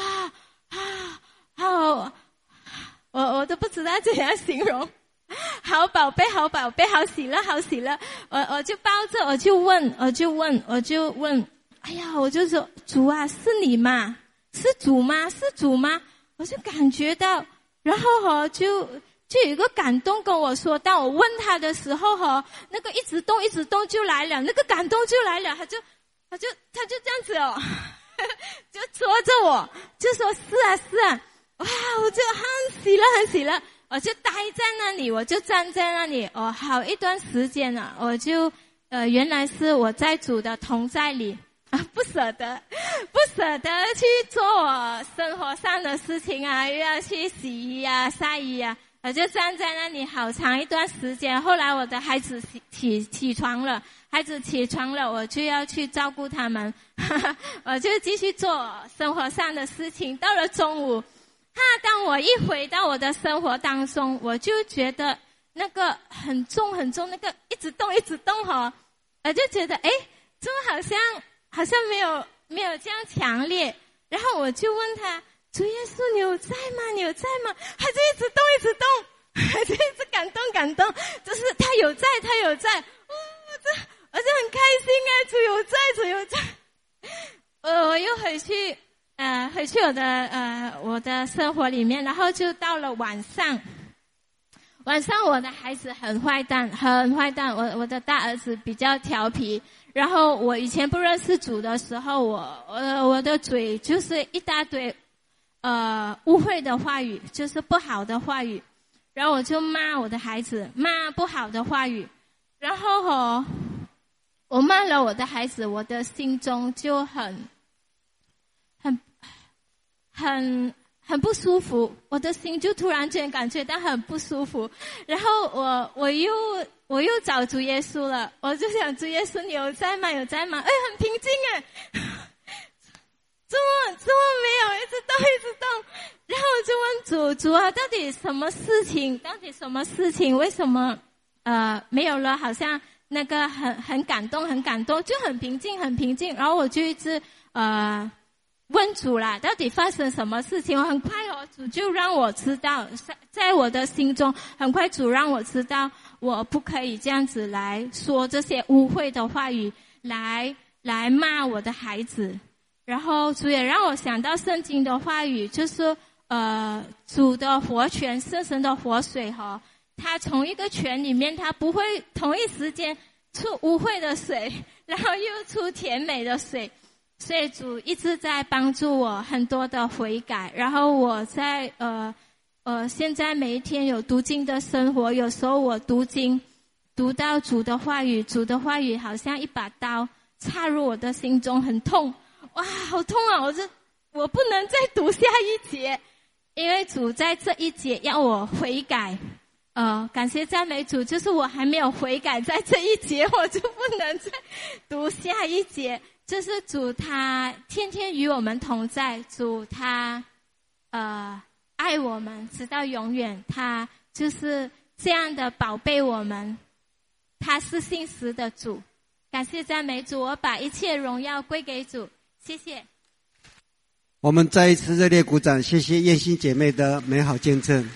我都不知道怎样形容，好宝贝，好喜乐，我就抱着，我就问，哎呀，我就说主啊，是你吗？是主吗？我就感觉到，然后就有一个感动跟我说，当我问他的时候那个一直动就来了，那个感动就来了，他就这样子就捉着我，就说是啊，哇，我就很喜乐，我就待在那里，我就站在那里好一段时间了，我就原来是我在主的同在里不舍得去做我生活上的事情啊，又要去洗衣啊晒衣啊，我就站在那里好长一段时间。后来我的孩子起床了，我就要去照顾他们我就继续做生活上的事情。到了中午当我一回到我的生活当中，我就觉得那个很重，那个一直动我就觉得怎么好像没有这样强烈。然后我就问他，主耶稣你有在吗？他就一直动，他就一直感动，就是他有在我就很开心主有在我又回去我的生活里面，然后就到了晚上我的孩子很坏蛋，我的大儿子比较调皮，然后我以前不认识主的时候，我的嘴就是一大堆污秽的话语，就是不好的话语，然后我就骂我的孩子，骂不好的话语，然后我骂了我的孩子，我的心中就很很不舒服，我的心就突然间感觉到很不舒服，然后我又找主耶稣了，我就想主耶稣你有在吗？有在吗？哎，很平静哎，怎么没有？一直动，然后我就问主啊，到底什么事情？为什么没有了？好像那个很感动，就很平静，然后我就一直问主啦，到底发生什么事情？很快主就让我知道，在我的心中，很快主让我知道，我不可以这样子来说这些污秽的话语，来骂我的孩子。然后主也让我想到圣经的话语，就是主的活泉，圣神的活水它从一个泉里面，它不会同一时间出污秽的水，然后又出甜美的水。所以主一直在帮助我很多的悔改，然后我在现在每一天有读经的生活，有时候我读经读到主的话语好像一把刀插入我的心中，很痛，哇，好痛啊！我不能再读下一节，因为主在这一节要我悔改。感谢赞美主，就是我还没有悔改，在这一节我就不能再读下一节。就是主他天天与我们同在，主他爱我们直到永远，他就是这样的宝贝我们，他是信实的主。感谢赞美主，我把一切荣耀归给主，谢谢。 我们再一次热烈鼓掌，谢谢燕心姐妹的美好见证。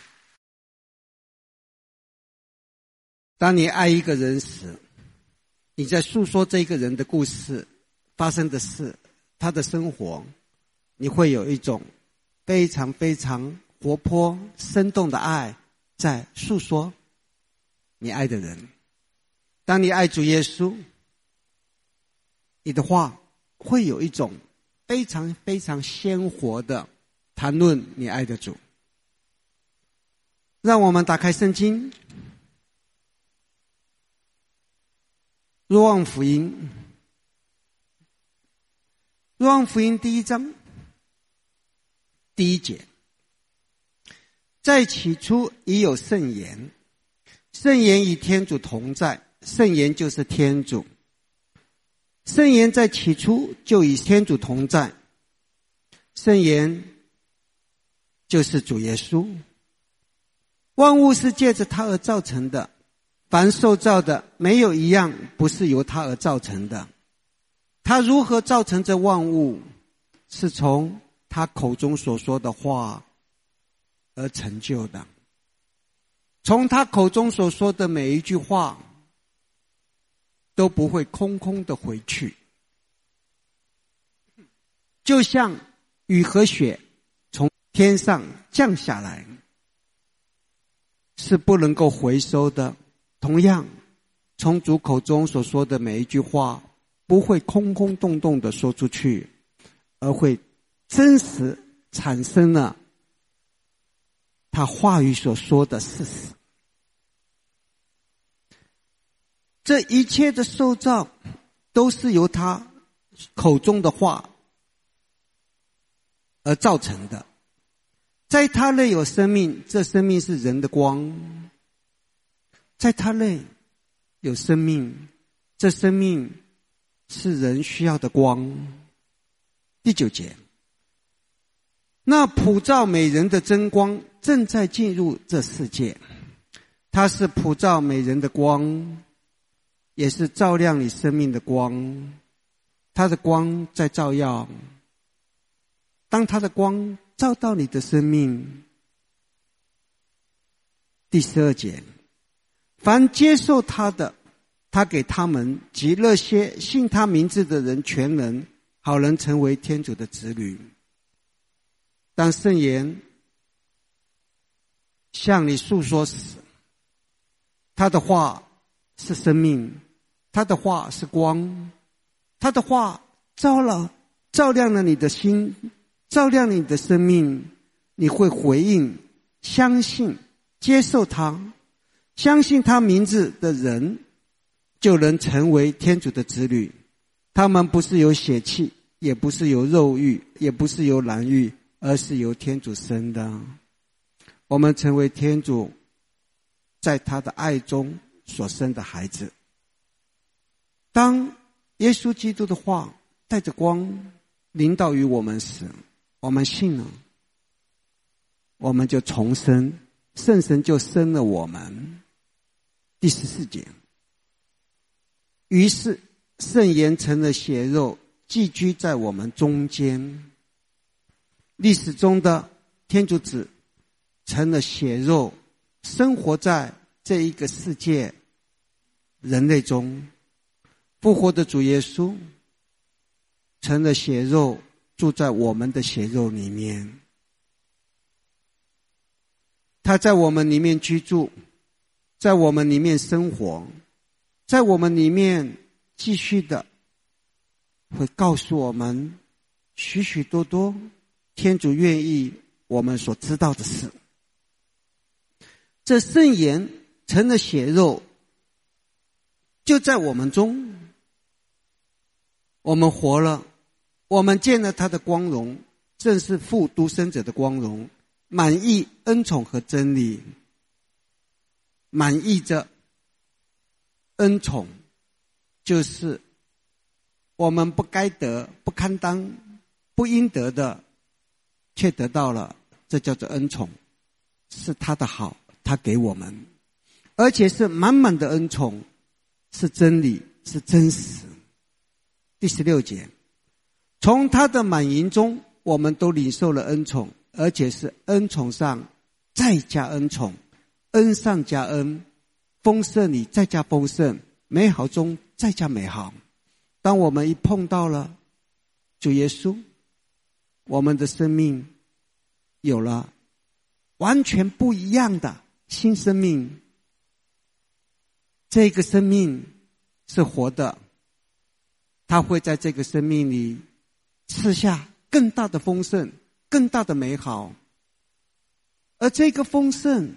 当你爱一个人时，你在诉说这个人的故事，发生的事，他的生活，你会有一种非常非常活泼生动的爱在诉说你爱的人。当你爱主耶稣，你的话会有一种非常非常鲜活的谈论你爱的主。让我们打开圣经，若望福音第1章第1节，在起初已有圣言，圣言与天主同在，圣言就是天主。圣言在起初就与天主同在，圣言就是主耶稣。万物是借着他而造成的，凡受造的没有一样不是由他而造成的。他如何造成这万物，是从他口中所说的话而成就的。从他口中所说的每一句话都不会空空的回去，就像雨和雪从天上降下来，是不能够回收的。同样，从主口中所说的每一句话不会空空洞洞的说出去，而会真实产生了他话语所说的事实。这一切的受造都是由他口中的话而造成的。在他内有生命，这生命是人的光。在他内有生命，这生命是人需要的光。第9节，那普照美人的真光正在进入这世界，它是普照美人的光，也是照亮你生命的光。它的光在照耀，当它的光照到你的生命。第12节，凡接受他的，他给他们及那些信他名字的人全能，好能成为天主的子女。当圣言向你诉说时，他的话是生命，他的话是光，他的话照亮了你的心，照亮你的生命。你会回应，相信，接受他，相信他名字的人就能成为天主的子女。他们不是由血气，也不是由肉欲，也不是由男欲， 而是由天主生的。我们成为天主在他的爱中所生的孩子。当耶稣基督的话带着光临到于我们时，我们信了，我们就重生，圣神就生了我们。第14节，于是圣言成了血肉，寄居在我们中间。历史中的天主子成了血肉，生活在这一个世界人类中。复活的主耶稣成了血肉，住在我们的血肉里面。他在我们里面居住，在我们里面生活，在我们里面继续的会告诉我们许许多多天主愿意我们所知道的事。这圣言成了血肉，就在我们中，我们活了，我们见了他的光荣，正是父独生者的光荣，满溢恩宠和真理。满溢着恩宠，就是我们不该得、不堪当、不应得的，却得到了，这叫做恩宠，是他的好，他给我们，而且是满满的恩宠，是真理，是真实。第16节，从他的满盈中，我们都领受了恩宠，而且是恩宠上再加恩宠，恩上加恩，丰盛里再加丰盛，美好中再加美好。当我们一碰到了主耶稣，我们的生命有了完全不一样的新生命。这个生命是活的，他会在这个生命里赐下更大的丰盛，更大的美好。而这个丰盛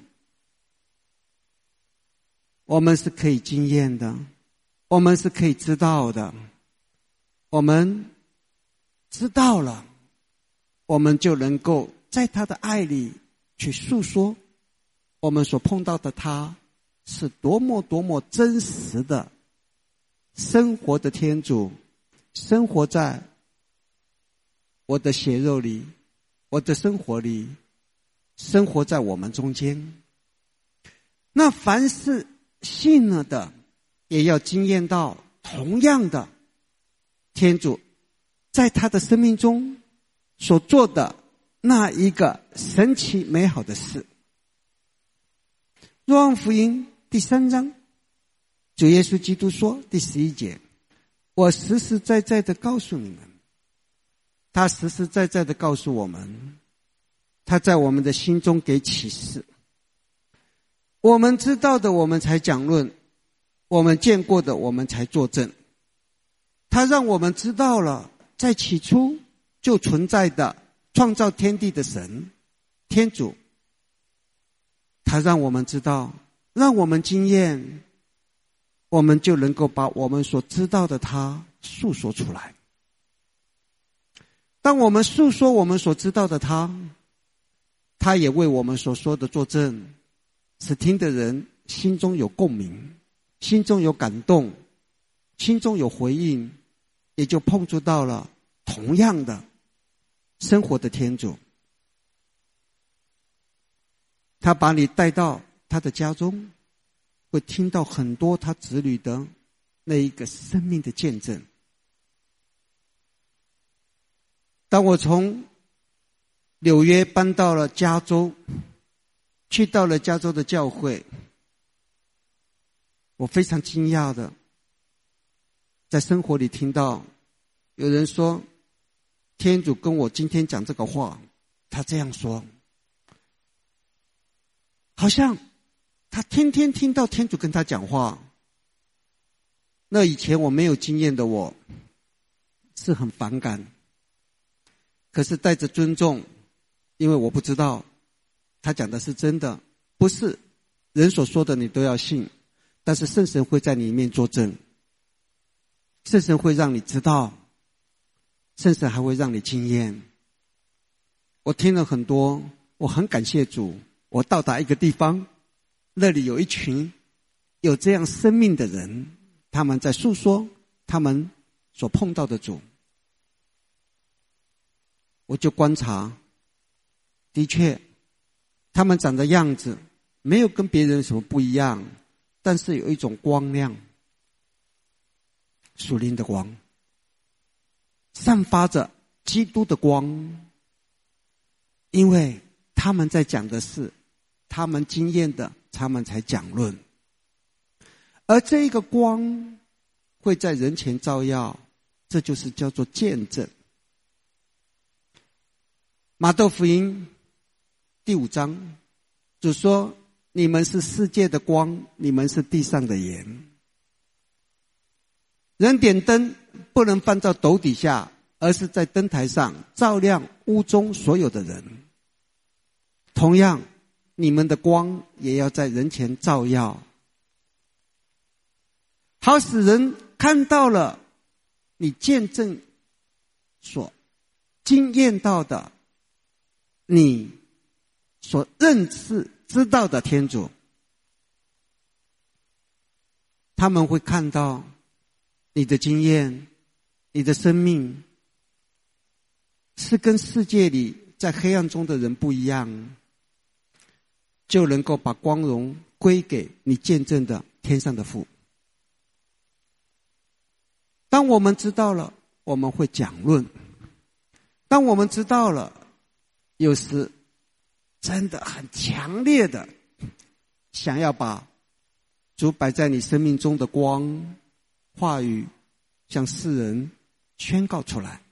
我们是可以经验的，我们是可以知道的。我们知道了，我们就能够在他的爱里去诉说我们所碰到的他是多么多么真实的生活的天主，生活在我的血肉里，我的生活里，生活在我们中间。那凡是信了的，也要经验到同样的天主在他的生命中所做的那一个神奇美好的事。若望福音第3章，主耶稣基督说，第11节，我实实在在的告诉你们，他实实在在的告诉我们，他在我们的心中给启示。我们知道的我们才讲论，我们见过的我们才作证。他让我们知道了在起初就存在的创造天地的神天主，他让我们知道，让我们经验，我们就能够把我们所知道的他诉说出来。当我们诉说我们所知道的他，他也为我们所说的作证，使听的人心中有共鸣，心中有感动，心中有回应，也就碰触到了同样的生活的天主。他把你带到他的家中，会听到很多他子女的那一个生命的见证。当我从纽约搬到了加州，去到了加州的教会，我非常惊讶的在生活里听到有人说，天主跟我今天讲这个话，他这样说，好像他天天听到天主跟他讲话。那以前我没有经验的我是很反感，可是带着尊重，因为我不知道他讲的是真的，不是人所说的你都要信，但是圣神会在你里面作证，圣神会让你知道，圣神还会让你经验。 我听了很多，我很感谢主。我到达一个地方，那里有一群有这样生命的人，他们在诉说他们所碰到的主。我就观察，的确他们长的样子没有跟别人什么不一样，但是有一种光亮，属灵的光，散发着基督的光。因为他们在讲的是他们经验的，他们才讲论，而这个光会在人前照耀，这就是叫做见证。马窦福音第5章，主说：你们是世界的光，你们是地上的盐。人点灯不能放到斗底下，而是在灯台上照亮屋中所有的人。同样，你们的光也要在人前照耀，好使人看到了你见证所经验到的，你所认识知道的天主。他们会看到你的经验，你的生命是跟世界里在黑暗中的人不一样，就能够把光荣归给你见证的天上的父。当我们知道了，我们会讲论；当我们知道了，有时真的很强烈的想要把主摆在你生命中的光话语向世人宣告出来。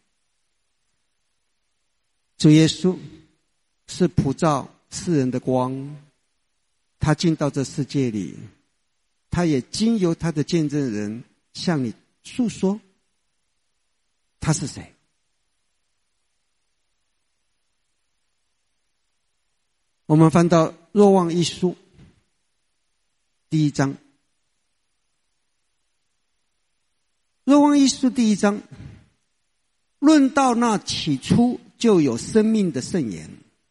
主耶稣是普照世人的光，他进到这世界里，他也经由他的见证人向你诉说他是谁。我们翻到若望一书第1章，若望一书第1章论到那起初就有生命的圣言，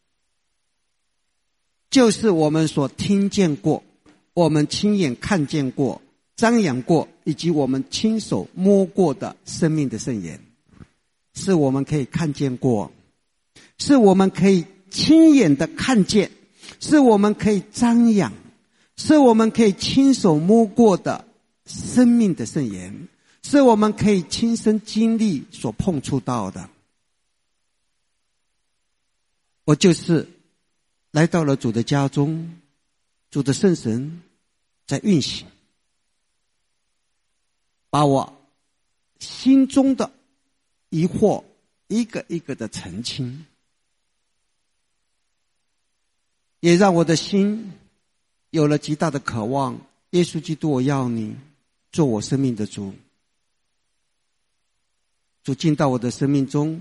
就是我们所听见过，我们亲眼看见过，张扬过，以及我们亲手摸过的生命的圣言。是我们可以看见过，是我们可以亲眼的看见，是我们可以张扬，是我们可以亲手摸过的生命的圣言，是我们可以亲身经历所碰触到的。我就是来到了主的家中，主的圣神在运行，把我心中的疑惑一个一个的澄清，也让我的心有了极大的渴望。耶稣基督，我要你做我生命的主。主进到我的生命中，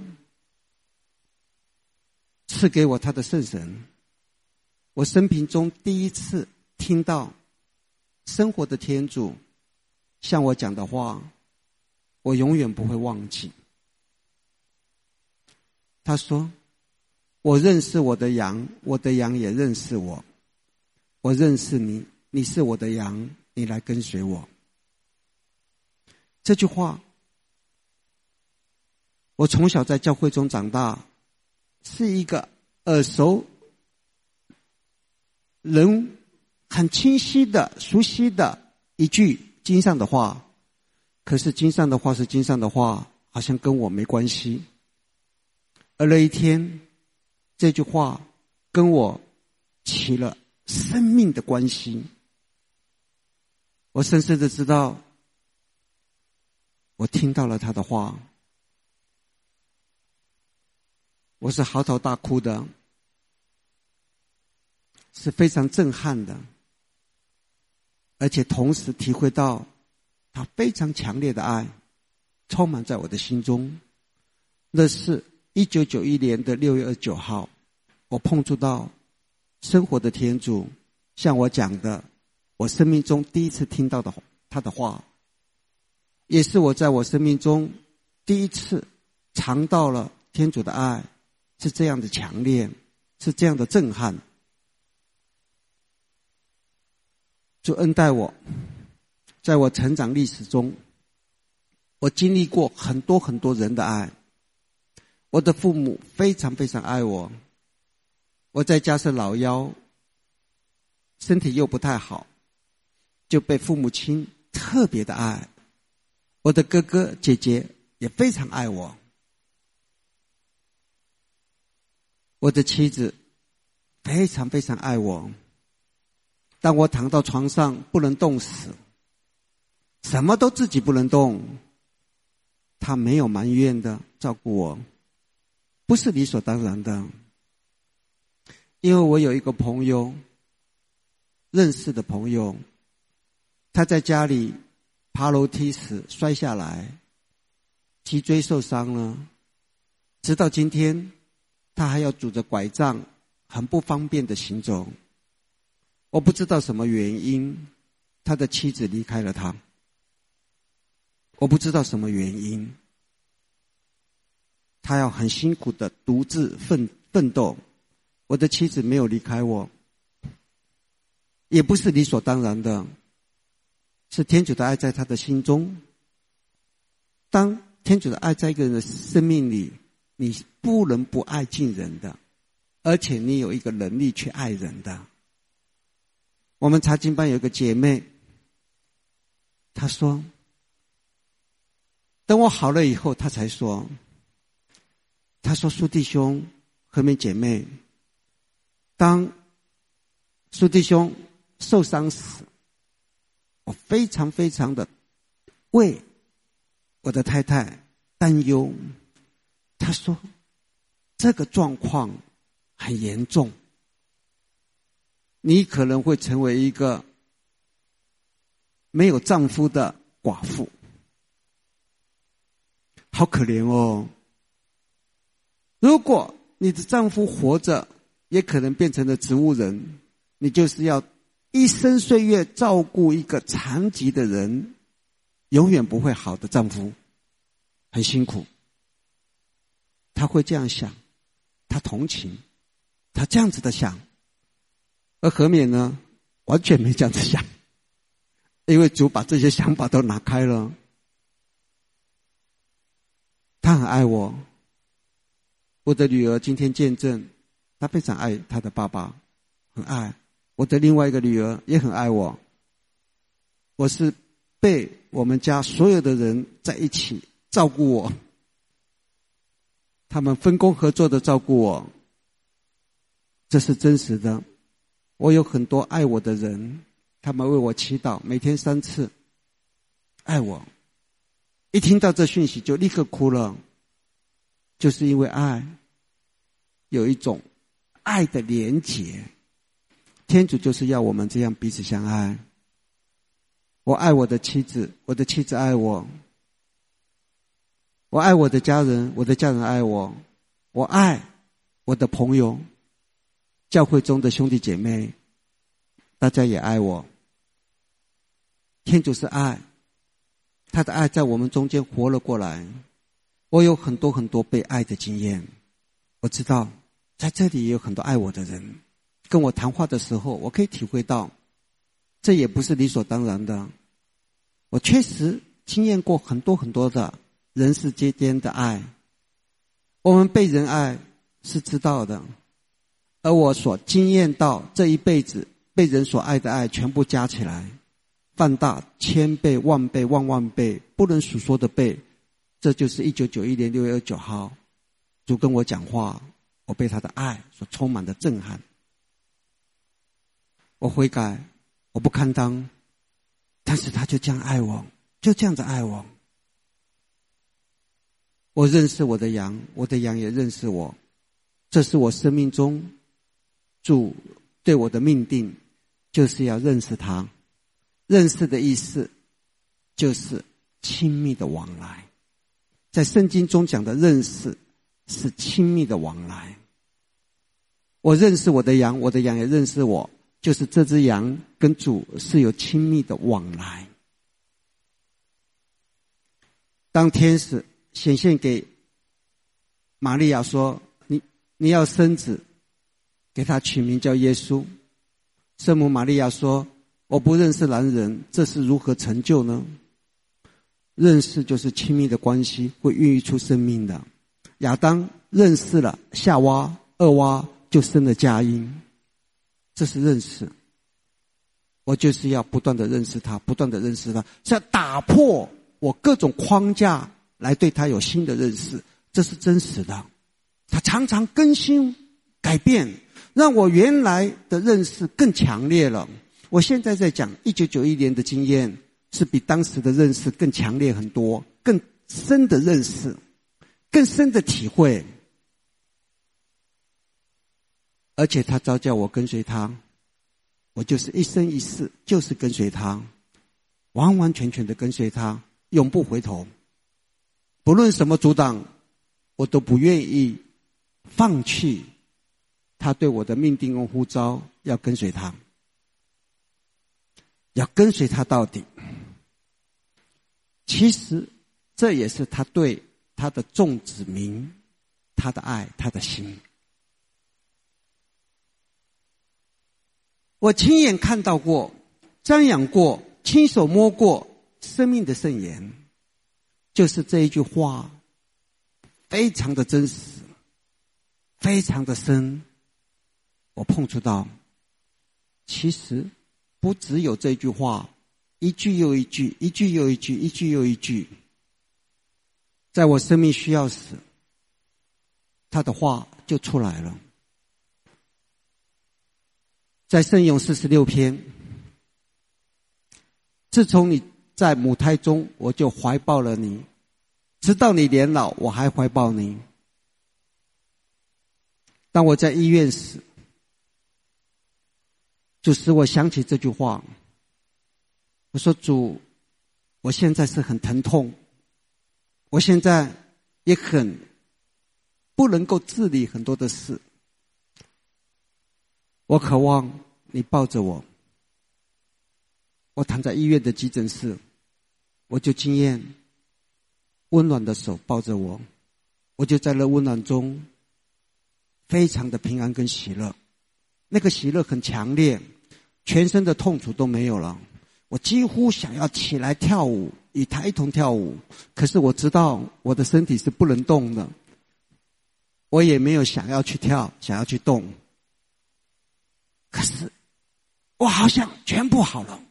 赐给我他的圣神。我生平中第一次听到生活的天主向我讲的话，我永远不会忘记。他说：我认识我的羊，我的羊也认识我。我认识你，你是我的羊，你来跟随我。这句话，我从小在教会中长大，是一个耳熟人很清晰的熟悉的一句经上的话。可是经上的话是经上的话，好像跟我没关系。而那一天，这句话跟我起了生命的关系。我深深的知道，我听到了他的话，我是嚎啕大哭的，是非常震撼的，而且同时体会到他非常强烈的爱充满在我的心中。那是1991年的6月29号，我碰触到生活的天主向我讲的，我生命中第一次听到的他的话，也是我在我生命中第一次尝到了天主的爱， 是这样的强烈，是这样的震撼。主恩待我，在我成长历史中，我经历过很多很多人的爱。我的父母非常非常爱我，我在家是老幺，身体又不太好，就被父母亲特别的爱。我的哥哥姐姐也非常爱我，我的妻子非常非常爱我。当我躺到床上不能动时，什么都自己不能动，她没有埋怨的照顾我，不是理所当然的。因为我有一个朋友，认识的朋友，他在家里爬楼梯时摔下来，脊椎受伤了，直到今天他还要拄着拐杖，很不方便的行走。我不知道什么原因，他的妻子离开了他，我不知道什么原因，他要很辛苦的独自奋斗。我的妻子没有离开我，也不是理所当然的，是天主的爱在他的心中。当天主的爱在一个人的生命里，你不能不爱近人的，而且你有一个能力去爱人的。我们查经班有一个姐妹，她说等我好了以后，她才说，她说苏弟兄和妹姐妹，当苏弟兄受伤时，我非常非常的为我的太太担忧。她说这个状况很严重，你可能会成为一个没有丈夫的寡妇，好可怜哦。如果你的丈夫活着，也可能变成了植物人，你就是要一生岁月照顾一个残疾的人，永远不会好的丈夫，很辛苦。他会这样想，他同情，他这样子的想。而何勉呢，完全没这样子想，因为主把这些想法都拿开了。他很爱我，我的女儿今天见证，她非常爱她的爸爸，很爱。我的另外一个女儿也很爱我，我是被我们家所有的人在一起照顾我，他们分工合作的照顾我，这是真实的。我有很多爱我的人，他们为我祈祷，每天3次，爱我。一听到这讯息就立刻哭了，就是因为爱，有一种爱的连结。天主就是要我们这样彼此相爱。我爱我的妻子，我的妻子爱我，我爱我的家人，我的家人爱我，我爱我的朋友，教会中的兄弟姐妹，大家也爱我。天主是爱，他的爱在我们中间活了过来。我有很多很多被爱的经验，我知道在这里也有很多爱我的人，跟我谈话的时候，我可以体会到，这也不是理所当然的。我确实经验过很多很多的人世间的爱，我们被人爱是知道的，而我所经验到这一辈子被人所爱的爱，全部加起来，放大1000倍、万倍、万万倍，不能数说的倍。这就是1991年6月29号，主跟我讲话，我被他的爱所充满的震撼。我悔改，我不堪当，但是他就这样爱我，就这样子爱我。我认识我的羊，我的羊也认识我。这是我生命中主对我的命定，就是要认识他。认识的意思就是亲密的往来。在圣经中讲的认识是亲密的往来。我认识我的羊，我的羊也认识我，就是这只羊跟主是有亲密的往来。当天使显现给玛利亚说，你你要生子，给他取名叫耶稣。圣母玛利亚说，我不认识男人，这是如何成就呢？认识就是亲密的关系，会孕育出生命的。亚当认识了夏娃，二娃就生了佳音，这是认识。我就是要不断的认识他，不断的认识他，是要打破我各种框架来对他有新的认识，这是真实的。他常常更新改变，让我原来的认识更强烈了。我现在在讲1991年的经验，是比当时的认识更强烈很多，更深的认识，更深的体会。而且他召叫我跟随他，我就是一生一世就是跟随他，完完全全的跟随他，永不回头。不论什么阻挡，我都不愿意放弃他对我的命定跟呼召，要跟随他，要跟随他到底。其实这也是他对他的众子民，他的爱，他的心。我亲眼看到过，瞻仰过，亲手摸过生命的圣言，就是这一句话非常的真实，非常的深。我碰触到，其实不只有这句话，一句又一句，一句又一句，一句又一句。在我生命需要时，他的话就出来了。在圣咏46篇，自从你在母胎中，我就怀抱了你，直到你年老，我还怀抱你。当我在医院时，就使我想起这句话。我说，主，我现在是很疼痛，我现在也很不能够治理很多的事，我渴望你抱着我。我躺在医院的急诊室，我就经验温暖的手抱着我，我就在那温暖中非常的平安跟喜乐。那个喜乐很强烈，全身的痛楚都没有了。我几乎想要起来跳舞，与他一同跳舞，可是我知道我的身体是不能动的，我也没有想要去跳，想要去动。可是我好像全部好了，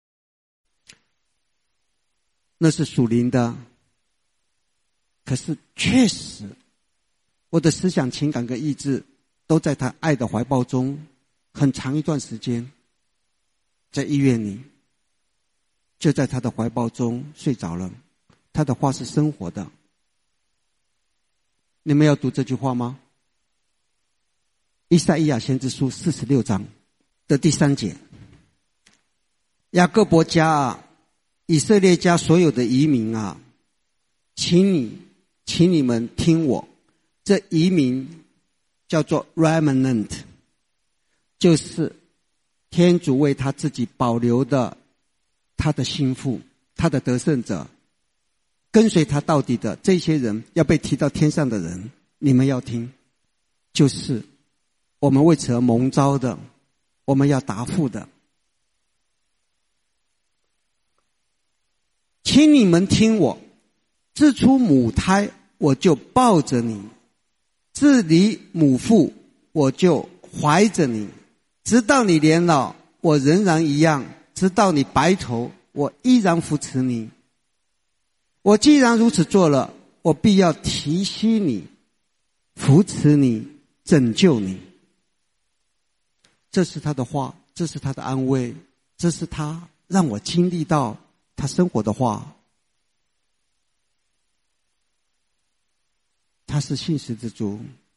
那是属灵的。可是确实我的思想情感跟意志都在他爱的怀抱中，很长一段时间在医院里，就在他的怀抱中睡着了。他的话是生活的。你们要读这句话吗？以赛亚先知书46章的第3节，雅各伯家啊，以色列家所有的移民啊，请你们听我。这移民叫做 remnant， 就是天主为他自己保留的他的心腹，他的得胜者，跟随他到底的这些人，要被提到天上的人，你们要听，就是我们为此而蒙召的，我们要答复的。请你们听我，自出母胎我就抱着你，自离母腹我就怀着你，直到你年老我仍然一样，直到你白头我依然扶持你。我既然如此做了，我必要提携你，扶持你，拯救你。这是他的话，这是他的安慰，这是他让我经历到他生活的话。他是信实之主，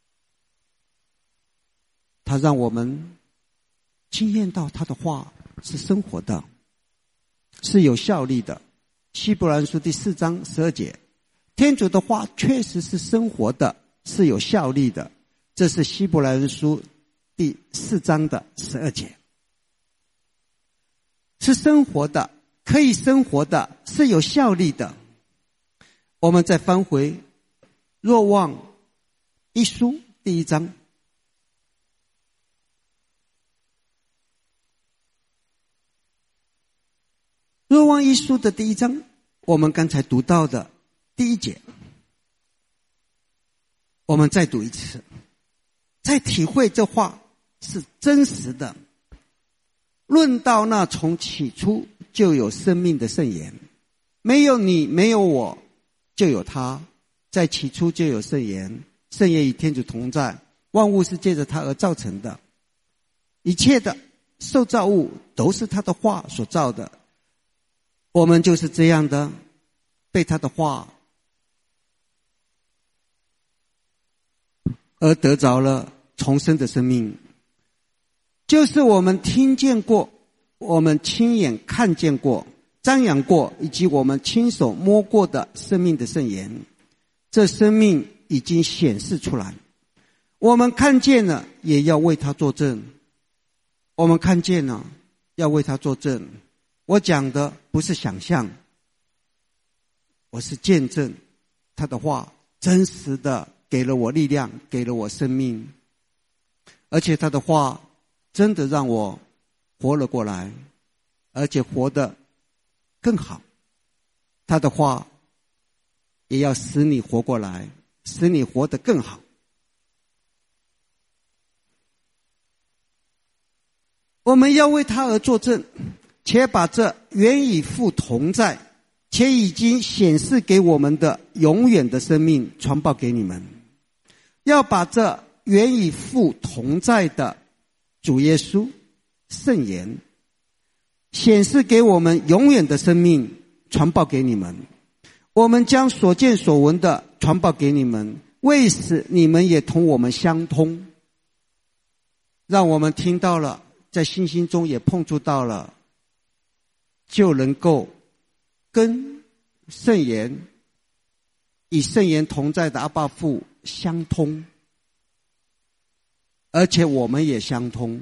他让我们经验到他的话是生活的，是有效力的。希伯来书第4章12节，天主的话确实是生活的，是有效力的。这是希伯来书第4章的12节，是生活的，可以生活的，是有效力的。我们再翻回若望一书第1章若望一书的第1章，我们刚才读到的第1节，我们再读一次，再体会这话是真实的。论到那从起初就有生命的圣言，没有你，没有我，就有他。在起初就有圣言，圣言与天主同在，万物是借着他而造成的，一切的受造物都是他的话所造的。我们就是这样的，被他的话而得着了重生的生命，就是我们听见过，我们亲眼看见过，瞻仰过，以及我们亲手摸过的生命的圣言。这生命已经显示出来，我们看见了，也要为他作证。我们看见了，要为他作证。我讲的不是想象，我是见证他的话真实的给了我力量，给了我生命，而且他的话真的让我活了过来，而且活得更好。他的话也要使你活过来，使你活得更好。我们要为他而作证，且把这原与父同在，且已经显示给我们的永远的生命传报给你们。要把这原与父同在的主耶稣圣言显示给我们永远的生命传报给你们。我们将所见所闻的传报给你们，为使你们也同我们相通。让我们听到了，在信心中也碰触到了，就能够跟圣言与圣言同在的阿爸父相通，而且我们也相通。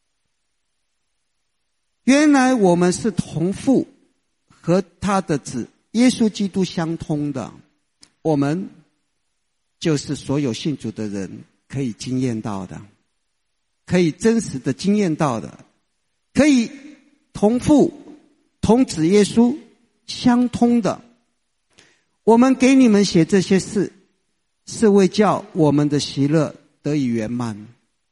原来我们是同父和他的子耶稣基督相通的，我们就是所有信主的人可以经验到的，可以真实的经验到的，可以同父同子耶稣相通的。我们给你们写这些事，是为叫我们的喜乐得以圆满。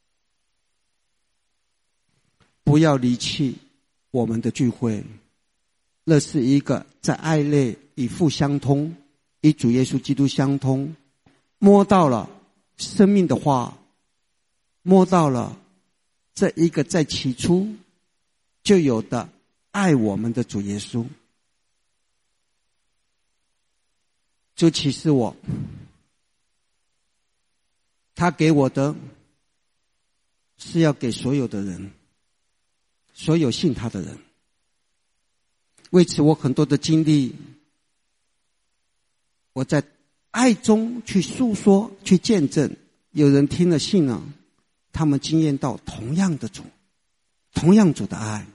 不要离弃我们的聚会，那是一个在爱内与父相通，与主耶稣基督相通，摸到了生命的话，摸到了这一个在起初就有的爱我们的主耶稣。主启示我，他给我的是要给所有的人，所有信他的人。为此我很多的经历，我在爱中去诉说，去见证，有人听了信了，他们经验到同样的主，同样主的爱。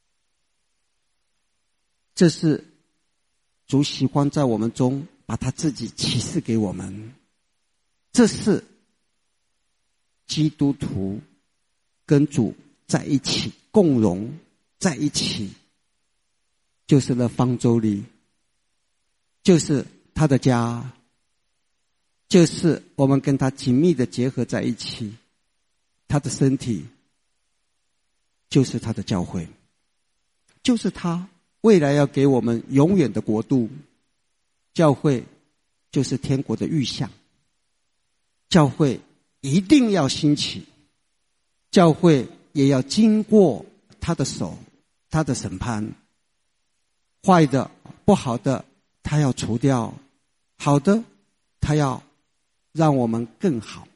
这是主喜欢在我们中把他自己启示给我们，这是基督徒跟主在一起共融在一起，就是那方舟里，就是他的家，就是我们跟他紧密的结合在一起，他的身体就是他的教会，就是他未来要给我们永远的国度。教会就是天国的预象，教会一定要兴起，教会也要经过他的手，他的审判，坏的不好的他要除掉，好的他要让我们更好。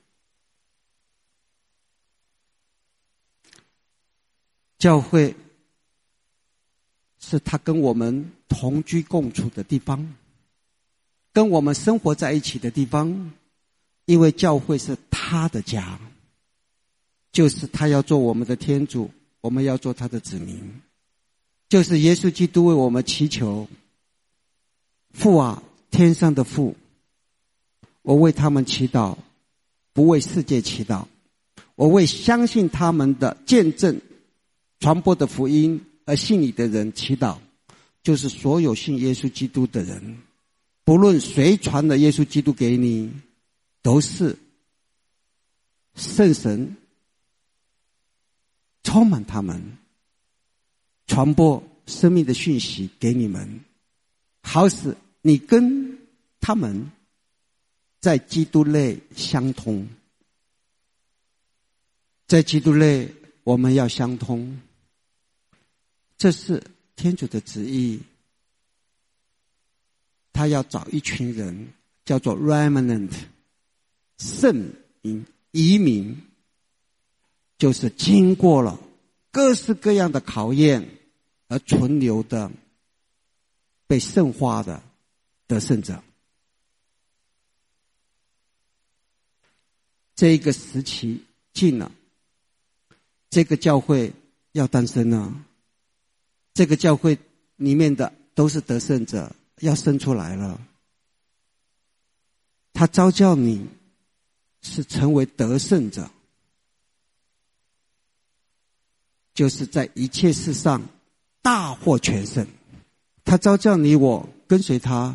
教会是他跟我们同居共处的地方，跟我们生活在一起的地方，因为教会是他的家，就是他要做我们的天主，我们要做他的子民，就是耶稣基督为我们祈求，父啊，天上的父，我为他们祈祷，不为世界祈祷，我为相信他们的见证传播的福音而信你的人祈祷， 就是所有信耶稣基督的人，不论谁传了耶稣基督给你，都是圣神充满他们，传播生命的讯息给你们，好使你跟他们在基督内相通。在基督内我们要相通，这是天主的旨意。他要找一群人，叫做 remnant 圣民移民，就是经过了各式各样的考验而存留的被圣化的得胜者。这个时期近了，这个教会要诞生了，这个教会里面的都是得胜者，要生出来了。他召叫你是成为得胜者，就是在一切事上大获全胜。他召叫你我跟随他，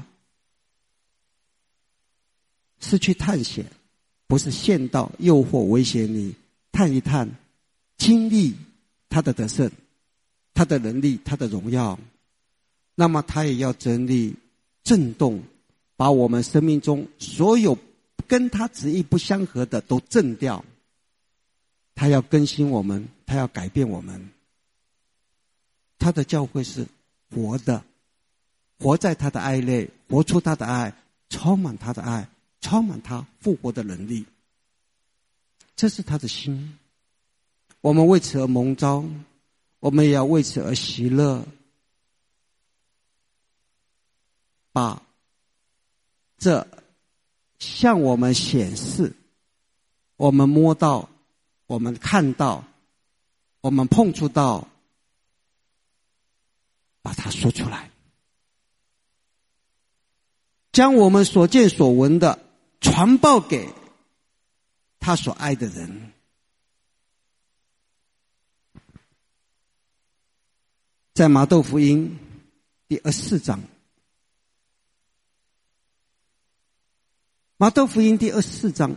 是去探险，不是陷到诱惑威胁你，探一探，经历他的得胜，他的能力，他的荣耀。那么他也要整理震动，把我们生命中所有跟他旨意不相合的都震掉。他要更新我们，他要改变我们。他的教会是活的，活在他的爱内，活出他的爱，充满他的爱，充满他复活的能力。这是他的心。我们为此而蒙召，我们也要为此而喜乐，把这向我们显示，我们摸到，我们看到，我们碰触到，把它说出来，将我们所见所闻的传报给他所爱的人。在马窦福音第24章，马窦福音第24章，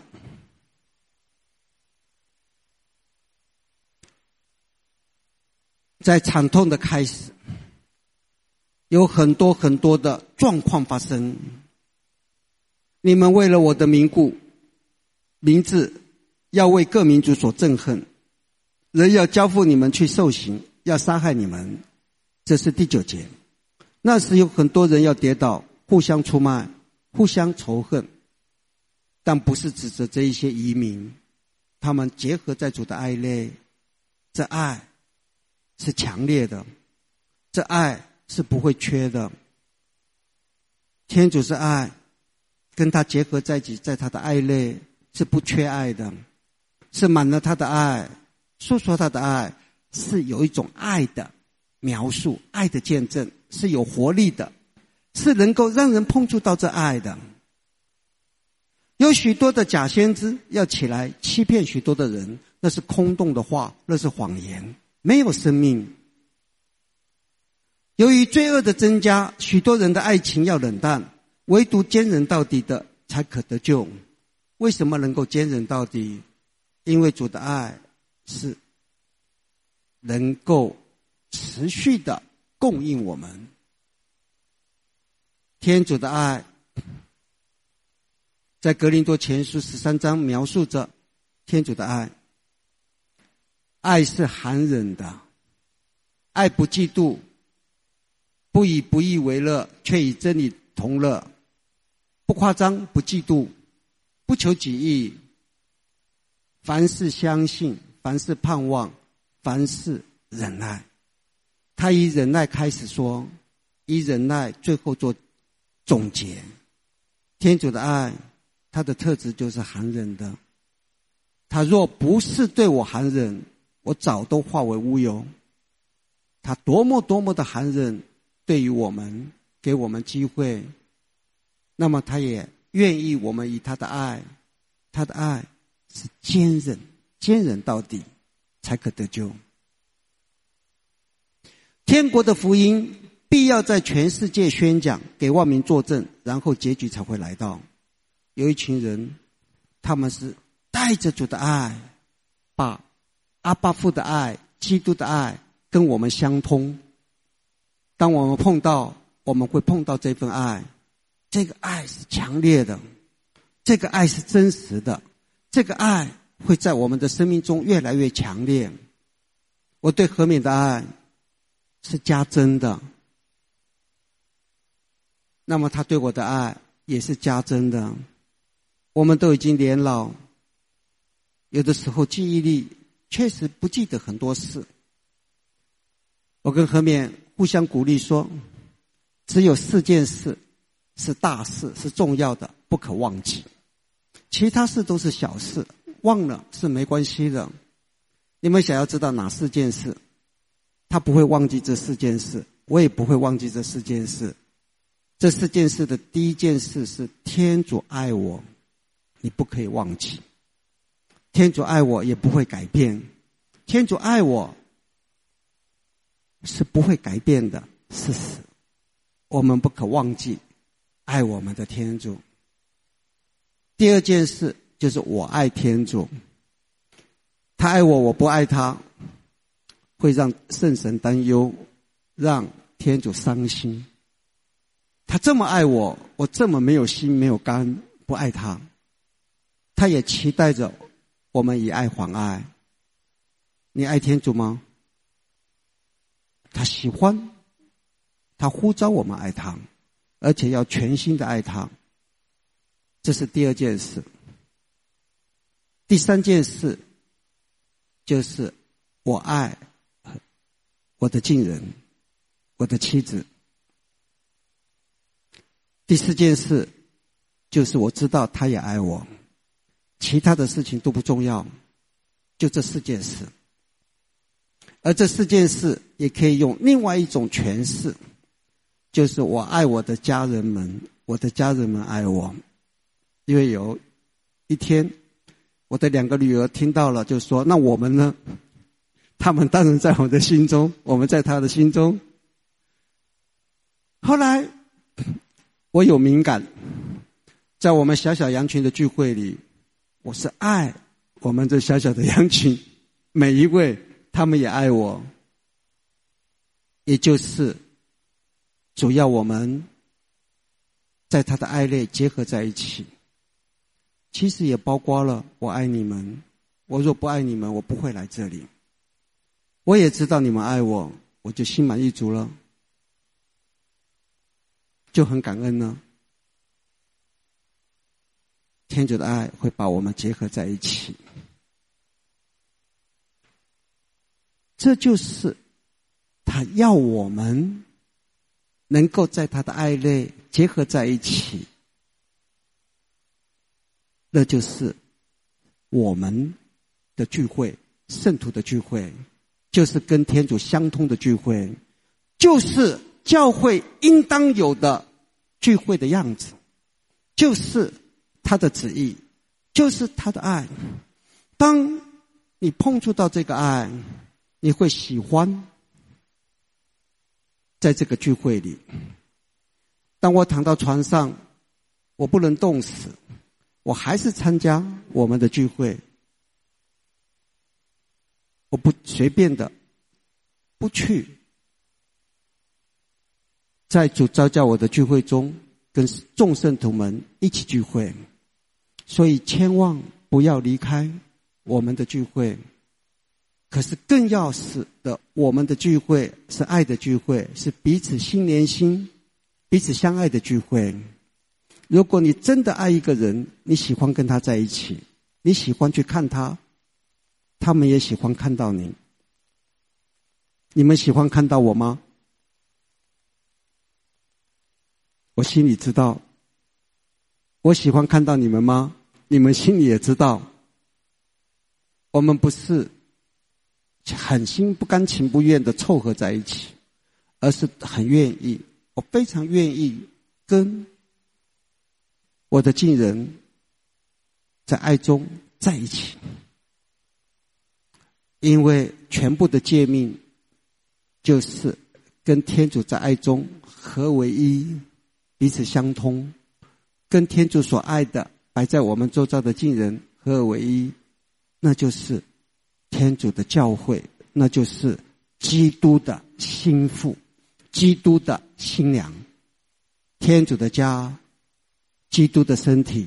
在惨痛的开始，有很多很多的状况发生。你们为了我的名字，要为各民族所憎恨，人要交付你们去受刑，要杀害你们。这是第9节。那时有很多人要跌倒，互相出卖，互相仇恨，但不是指责这一些移民，他们结合在主的爱内，这爱是强烈的，这爱是不会缺的。天主是爱，跟他结合在一起，在他的爱内是不缺爱的，是满了他的爱，诉说他的爱，是有一种爱的描述，爱的见证，是有活力的，是能够让人碰触到这爱的。有许多的假先知要起来欺骗许多的人，那是空洞的话，那是谎言，没有生命。由于罪恶的增加，许多人的爱情要冷淡，唯独坚忍到底的才可得救。为什么能够坚忍到底？因为主的爱是能够持续的供应我们。天主的爱在格林多前书13章描述着天主的爱。爱是含忍的，爱不嫉妒，不以不义为乐，却以真理同乐，不夸张，不嫉妒，不求己意，凡事相信，凡事盼望，凡事忍耐。他以忍耐开始说，以忍耐最后做总结。天主的爱，他的特质就是含忍的。他若不是对我含忍，我早都化为乌有。他多么多么的含忍，对于我们，给我们机会，那么他也愿意我们以他的爱，他的爱是坚忍，坚忍到底才可得救。天国的福音必要在全世界宣讲，给万民作证，然后结局才会来到。有一群人，他们是带着主的爱，把阿爸父的爱、基督的爱跟我们相通。当我们我们会碰到这份爱，这个爱是强烈的，这个爱是真实的，这个爱会在我们的生命中越来越强烈。我对和敏的爱是加增的，那么他对我的爱也是加增的。我们都已经年老，有的时候记忆力确实不记得很多事。我跟和敏互相鼓励说，只有4件事是大事，是重要的，不可忘记。其他事都是小事，忘了是没关系的。你们想要知道哪4件事？他不会忘记这4件事，我也不会忘记这4件事。这4件事的第一件事是天主爱我，你不可以忘记。天主爱我也不会改变，天主爱我是不会改变的事实。我们不可忘记爱我们的天主。第二件事就是我爱天主，他爱我，我不爱他，会让圣神担忧，让天主伤心。他这么爱我，我这么没有心没有肝，不爱他，他也期待着我们以爱还爱。你爱天主吗？他喜欢，他呼召我们爱他，而且要全心的爱他。这是第二件事。第三件事就是我爱我的近人，我的妻子。第4件事就是我知道他也爱我，其他的事情都不重要，就这4件事。而这4件事也可以用另外一种诠释，就是我爱我的家人们，我的家人们爱我。因为有一天我的2个女儿听到了，就说那我们呢？他们当然在我的心中，我们在他的心中。后来我有敏感，在我们小小羊群的聚会里，我是爱我们这小小的羊群，每一位他们也爱我。也就是主要我们在他的爱内结合在一起。其实也包括了我爱你们，我若不爱你们，我不会来这里。我也知道你们爱我，我就心满意足了，就很感恩了。天主的爱会把我们结合在一起，这就是他要我们能够在他的爱内结合在一起。那就是我们的聚会，圣徒的聚会，就是跟天主相通的聚会，就是教会应当有的聚会的样子，就是他的旨意，就是他的爱。当你碰触到这个爱，你会喜欢在这个聚会里。当我躺到床上，我不能动死，我还是参加我们的聚会。我不随便的不去在主召叫我的聚会中跟众圣徒们一起聚会。所以千万不要离开我们的聚会。可是更要是的，我们的聚会是爱的聚会，是彼此心连心，彼此相爱的聚会。如果你真的爱一个人，你喜欢跟他在一起，你喜欢去看他，他们也喜欢看到你。你们喜欢看到我吗？我心里知道。我喜欢看到你们吗？你们心里也知道。我们不是很心不甘情不愿的凑合在一起，而是很愿意，我非常愿意跟我的近人在爱中在一起。因为全部的诫命就是跟天主在爱中合为一，彼此相通，跟天主所爱的摆在我们周遭的近人合而为一，那就是天主的教会，那就是基督的心腹，基督的新娘，天主的家，基督的身体。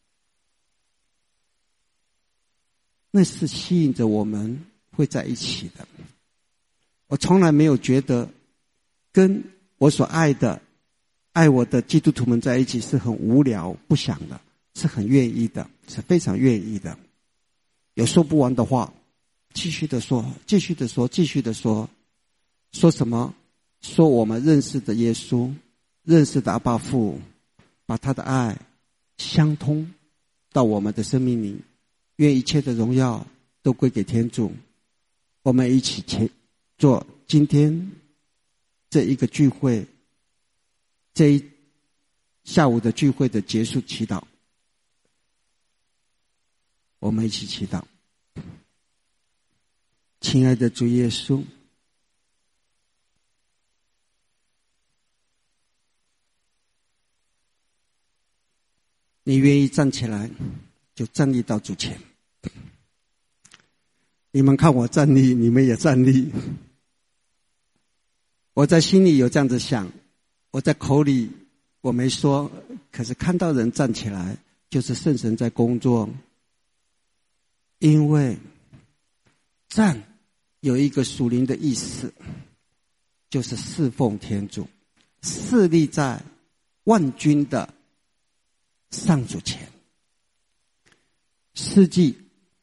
那是吸引着我们会在一起的。我从来没有觉得跟我所爱的爱我的基督徒们在一起是很无聊不想的，是很愿意的，是非常愿意的。有说不完的话，继续的说，继续的说，继续的说。说什么？说我们认识的耶稣，认识的阿爸父，把他的爱相通到我们的生命里，愿一切的荣耀都归给天主。我们一起做今天这一个聚会，这一下午的聚会的结束祈祷。我们一起祈祷。亲爱的主耶稣，你愿意站起来，就站立到主前。你们看我站立，你们也站立。我在心里有这样子想，我在口里我没说，可是看到人站起来，就是圣神在工作。因为站有一个属灵的意思，就是侍奉天主，侍立在万军的上主前。司祭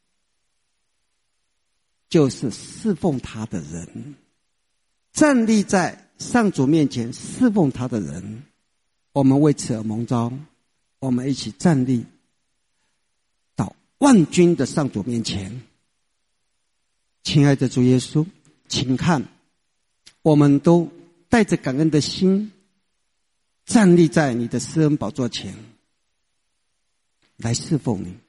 就是侍奉他的人，站立在上主面前侍奉他的人。我们为此而蒙召，我们一起站立到万军的上主面前。亲爱的主耶稣，请看，我们都带着感恩的心站立在你的施恩宝座前，来侍奉你，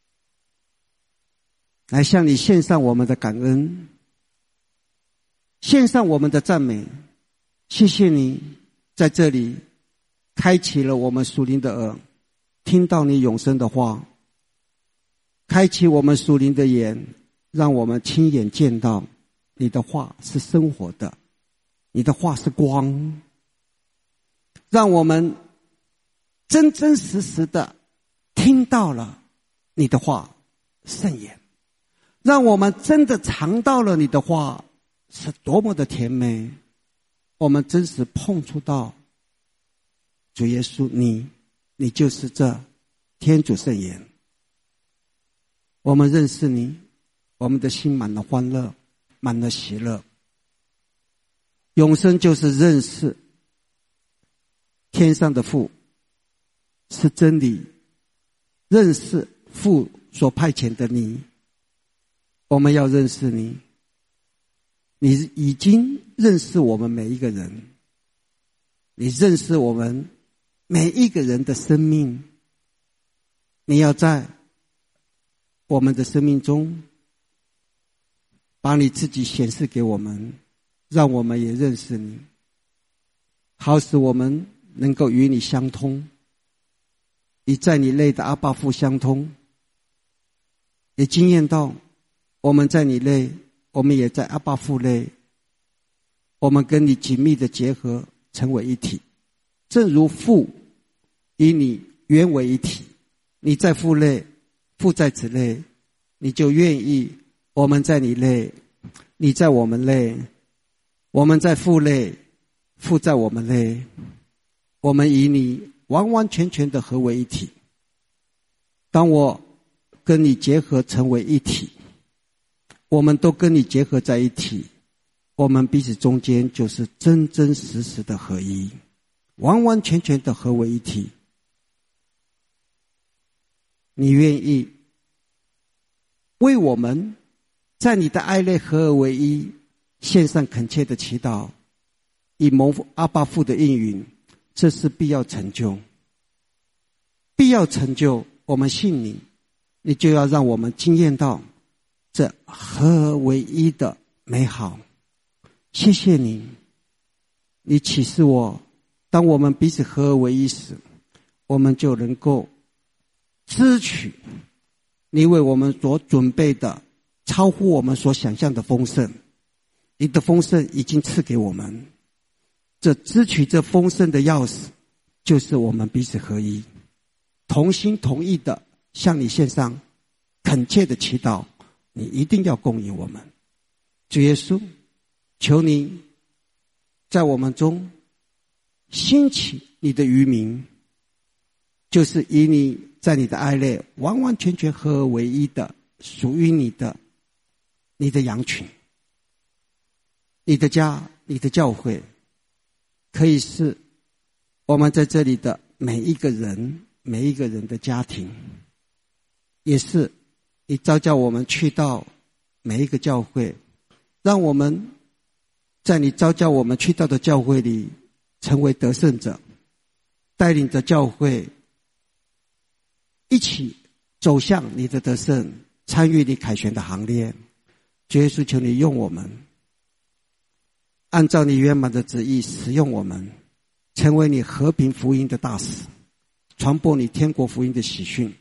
来向你献上我们的感恩，献上我们的赞美。谢谢你在这里开启了我们属灵的耳，听到你永生的话，开启我们属灵的眼，让我们亲眼见到你的话是生活的，你的话是光，让我们真真实实的听到了你的话圣言，让我们真的尝到了你的话是多么的甜美。我们真实碰触到主耶稣，你就是这天主圣言。我们认识你，我们的心满了欢乐，满了喜乐。永生就是认识天上的父是真理，认识父所派遣的你。我们要认识你，你已经认识我们每一个人，你认识我们每一个人的生命。你要在我们的生命中把你自己显示给我们，让我们也认识你，好使我们能够与你相通，与在你内的阿爸父相通，也经验到我们在你内，我们也在阿爸父内，我们跟你紧密的结合，成为一体。正如父与你原为一体，你在父内，父在子内，你就愿意我们在你内，你在我们内，我们在父内，父在我们内，我们与你完完全全的合为一体。当我跟你结合成为一体，我们都跟你结合在一起，我们彼此中间就是真真实实的合一，完完全全的合为一体。你愿意为我们在你的爱内合而为一献上恳切的祈祷，以蒙阿爸父的应允，这是必要成就，必要成就。我们信你，你就要让我们经验到这合而为一的美好。谢谢你， 你启示我，当我们彼此合而为一时，我们就能够支取你为我们所准备的超乎我们所想象的丰盛。你的丰盛已经赐给我们，这支取这丰盛的钥匙就是我们彼此合一，同心同意的向你献上恳切的祈祷，你一定要供应我们。主耶稣，求你在我们中兴起你的余民，就是以你在你的爱内完完全全合而为一的属于你的羊群。你的家，你的教会，可以是我们在这里的每一个人的家庭，也是你召叫我们去到每一个教会，让我们在你召叫我们去到的教会里成为得胜者，带领着教会一起走向你的得胜，参与你凯旋的行列。主耶稣，求你用我们，按照你圆满的旨意使用我们，成为你和平福音的大使，传播你天国福音的喜讯。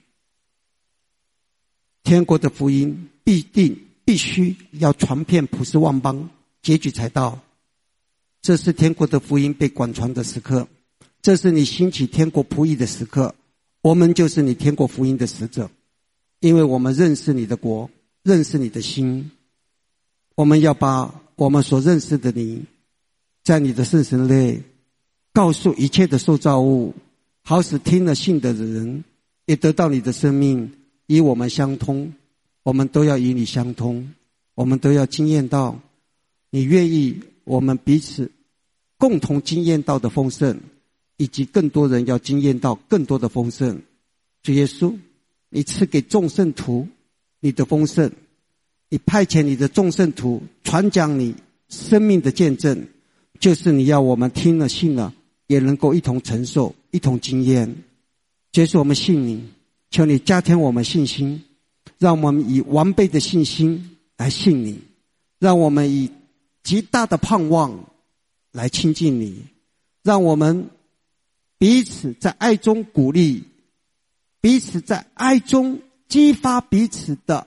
天国的福音必须要传遍普世万邦，结局才到。这是天国的福音被广传的时刻，这是你兴起天国仆役的时刻。我们就是你天国福音的使者，因为我们认识你的国，认识你的心。我们要把我们所认识的你，在你的圣神内告诉一切的受造物，好使听了信的人也得到你的生命，与我们相通。我们都要与你相通，我们都要经验到你愿意我们彼此共同经验到的丰盛，以及更多人要经验到更多的丰盛。主耶稣，你赐给众圣徒你的丰盛，你派遣你的众圣徒传讲你生命的见证，就是你要我们听了信了也能够一同承受，一同经验。主耶稣，我们信你，求你加添我们信心，让我们以完备的信心来信你，让我们以极大的盼望来亲近你，让我们彼此在爱中鼓励，彼此在爱中激发彼此的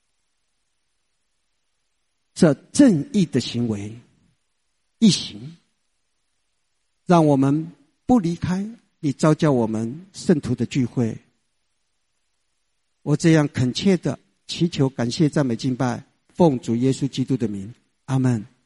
这正义的行为一行，让我们不离开你召叫我们圣徒的聚会。我这样恳切的祈求、感谢、赞美、敬拜，奉主耶稣基督的名，阿们。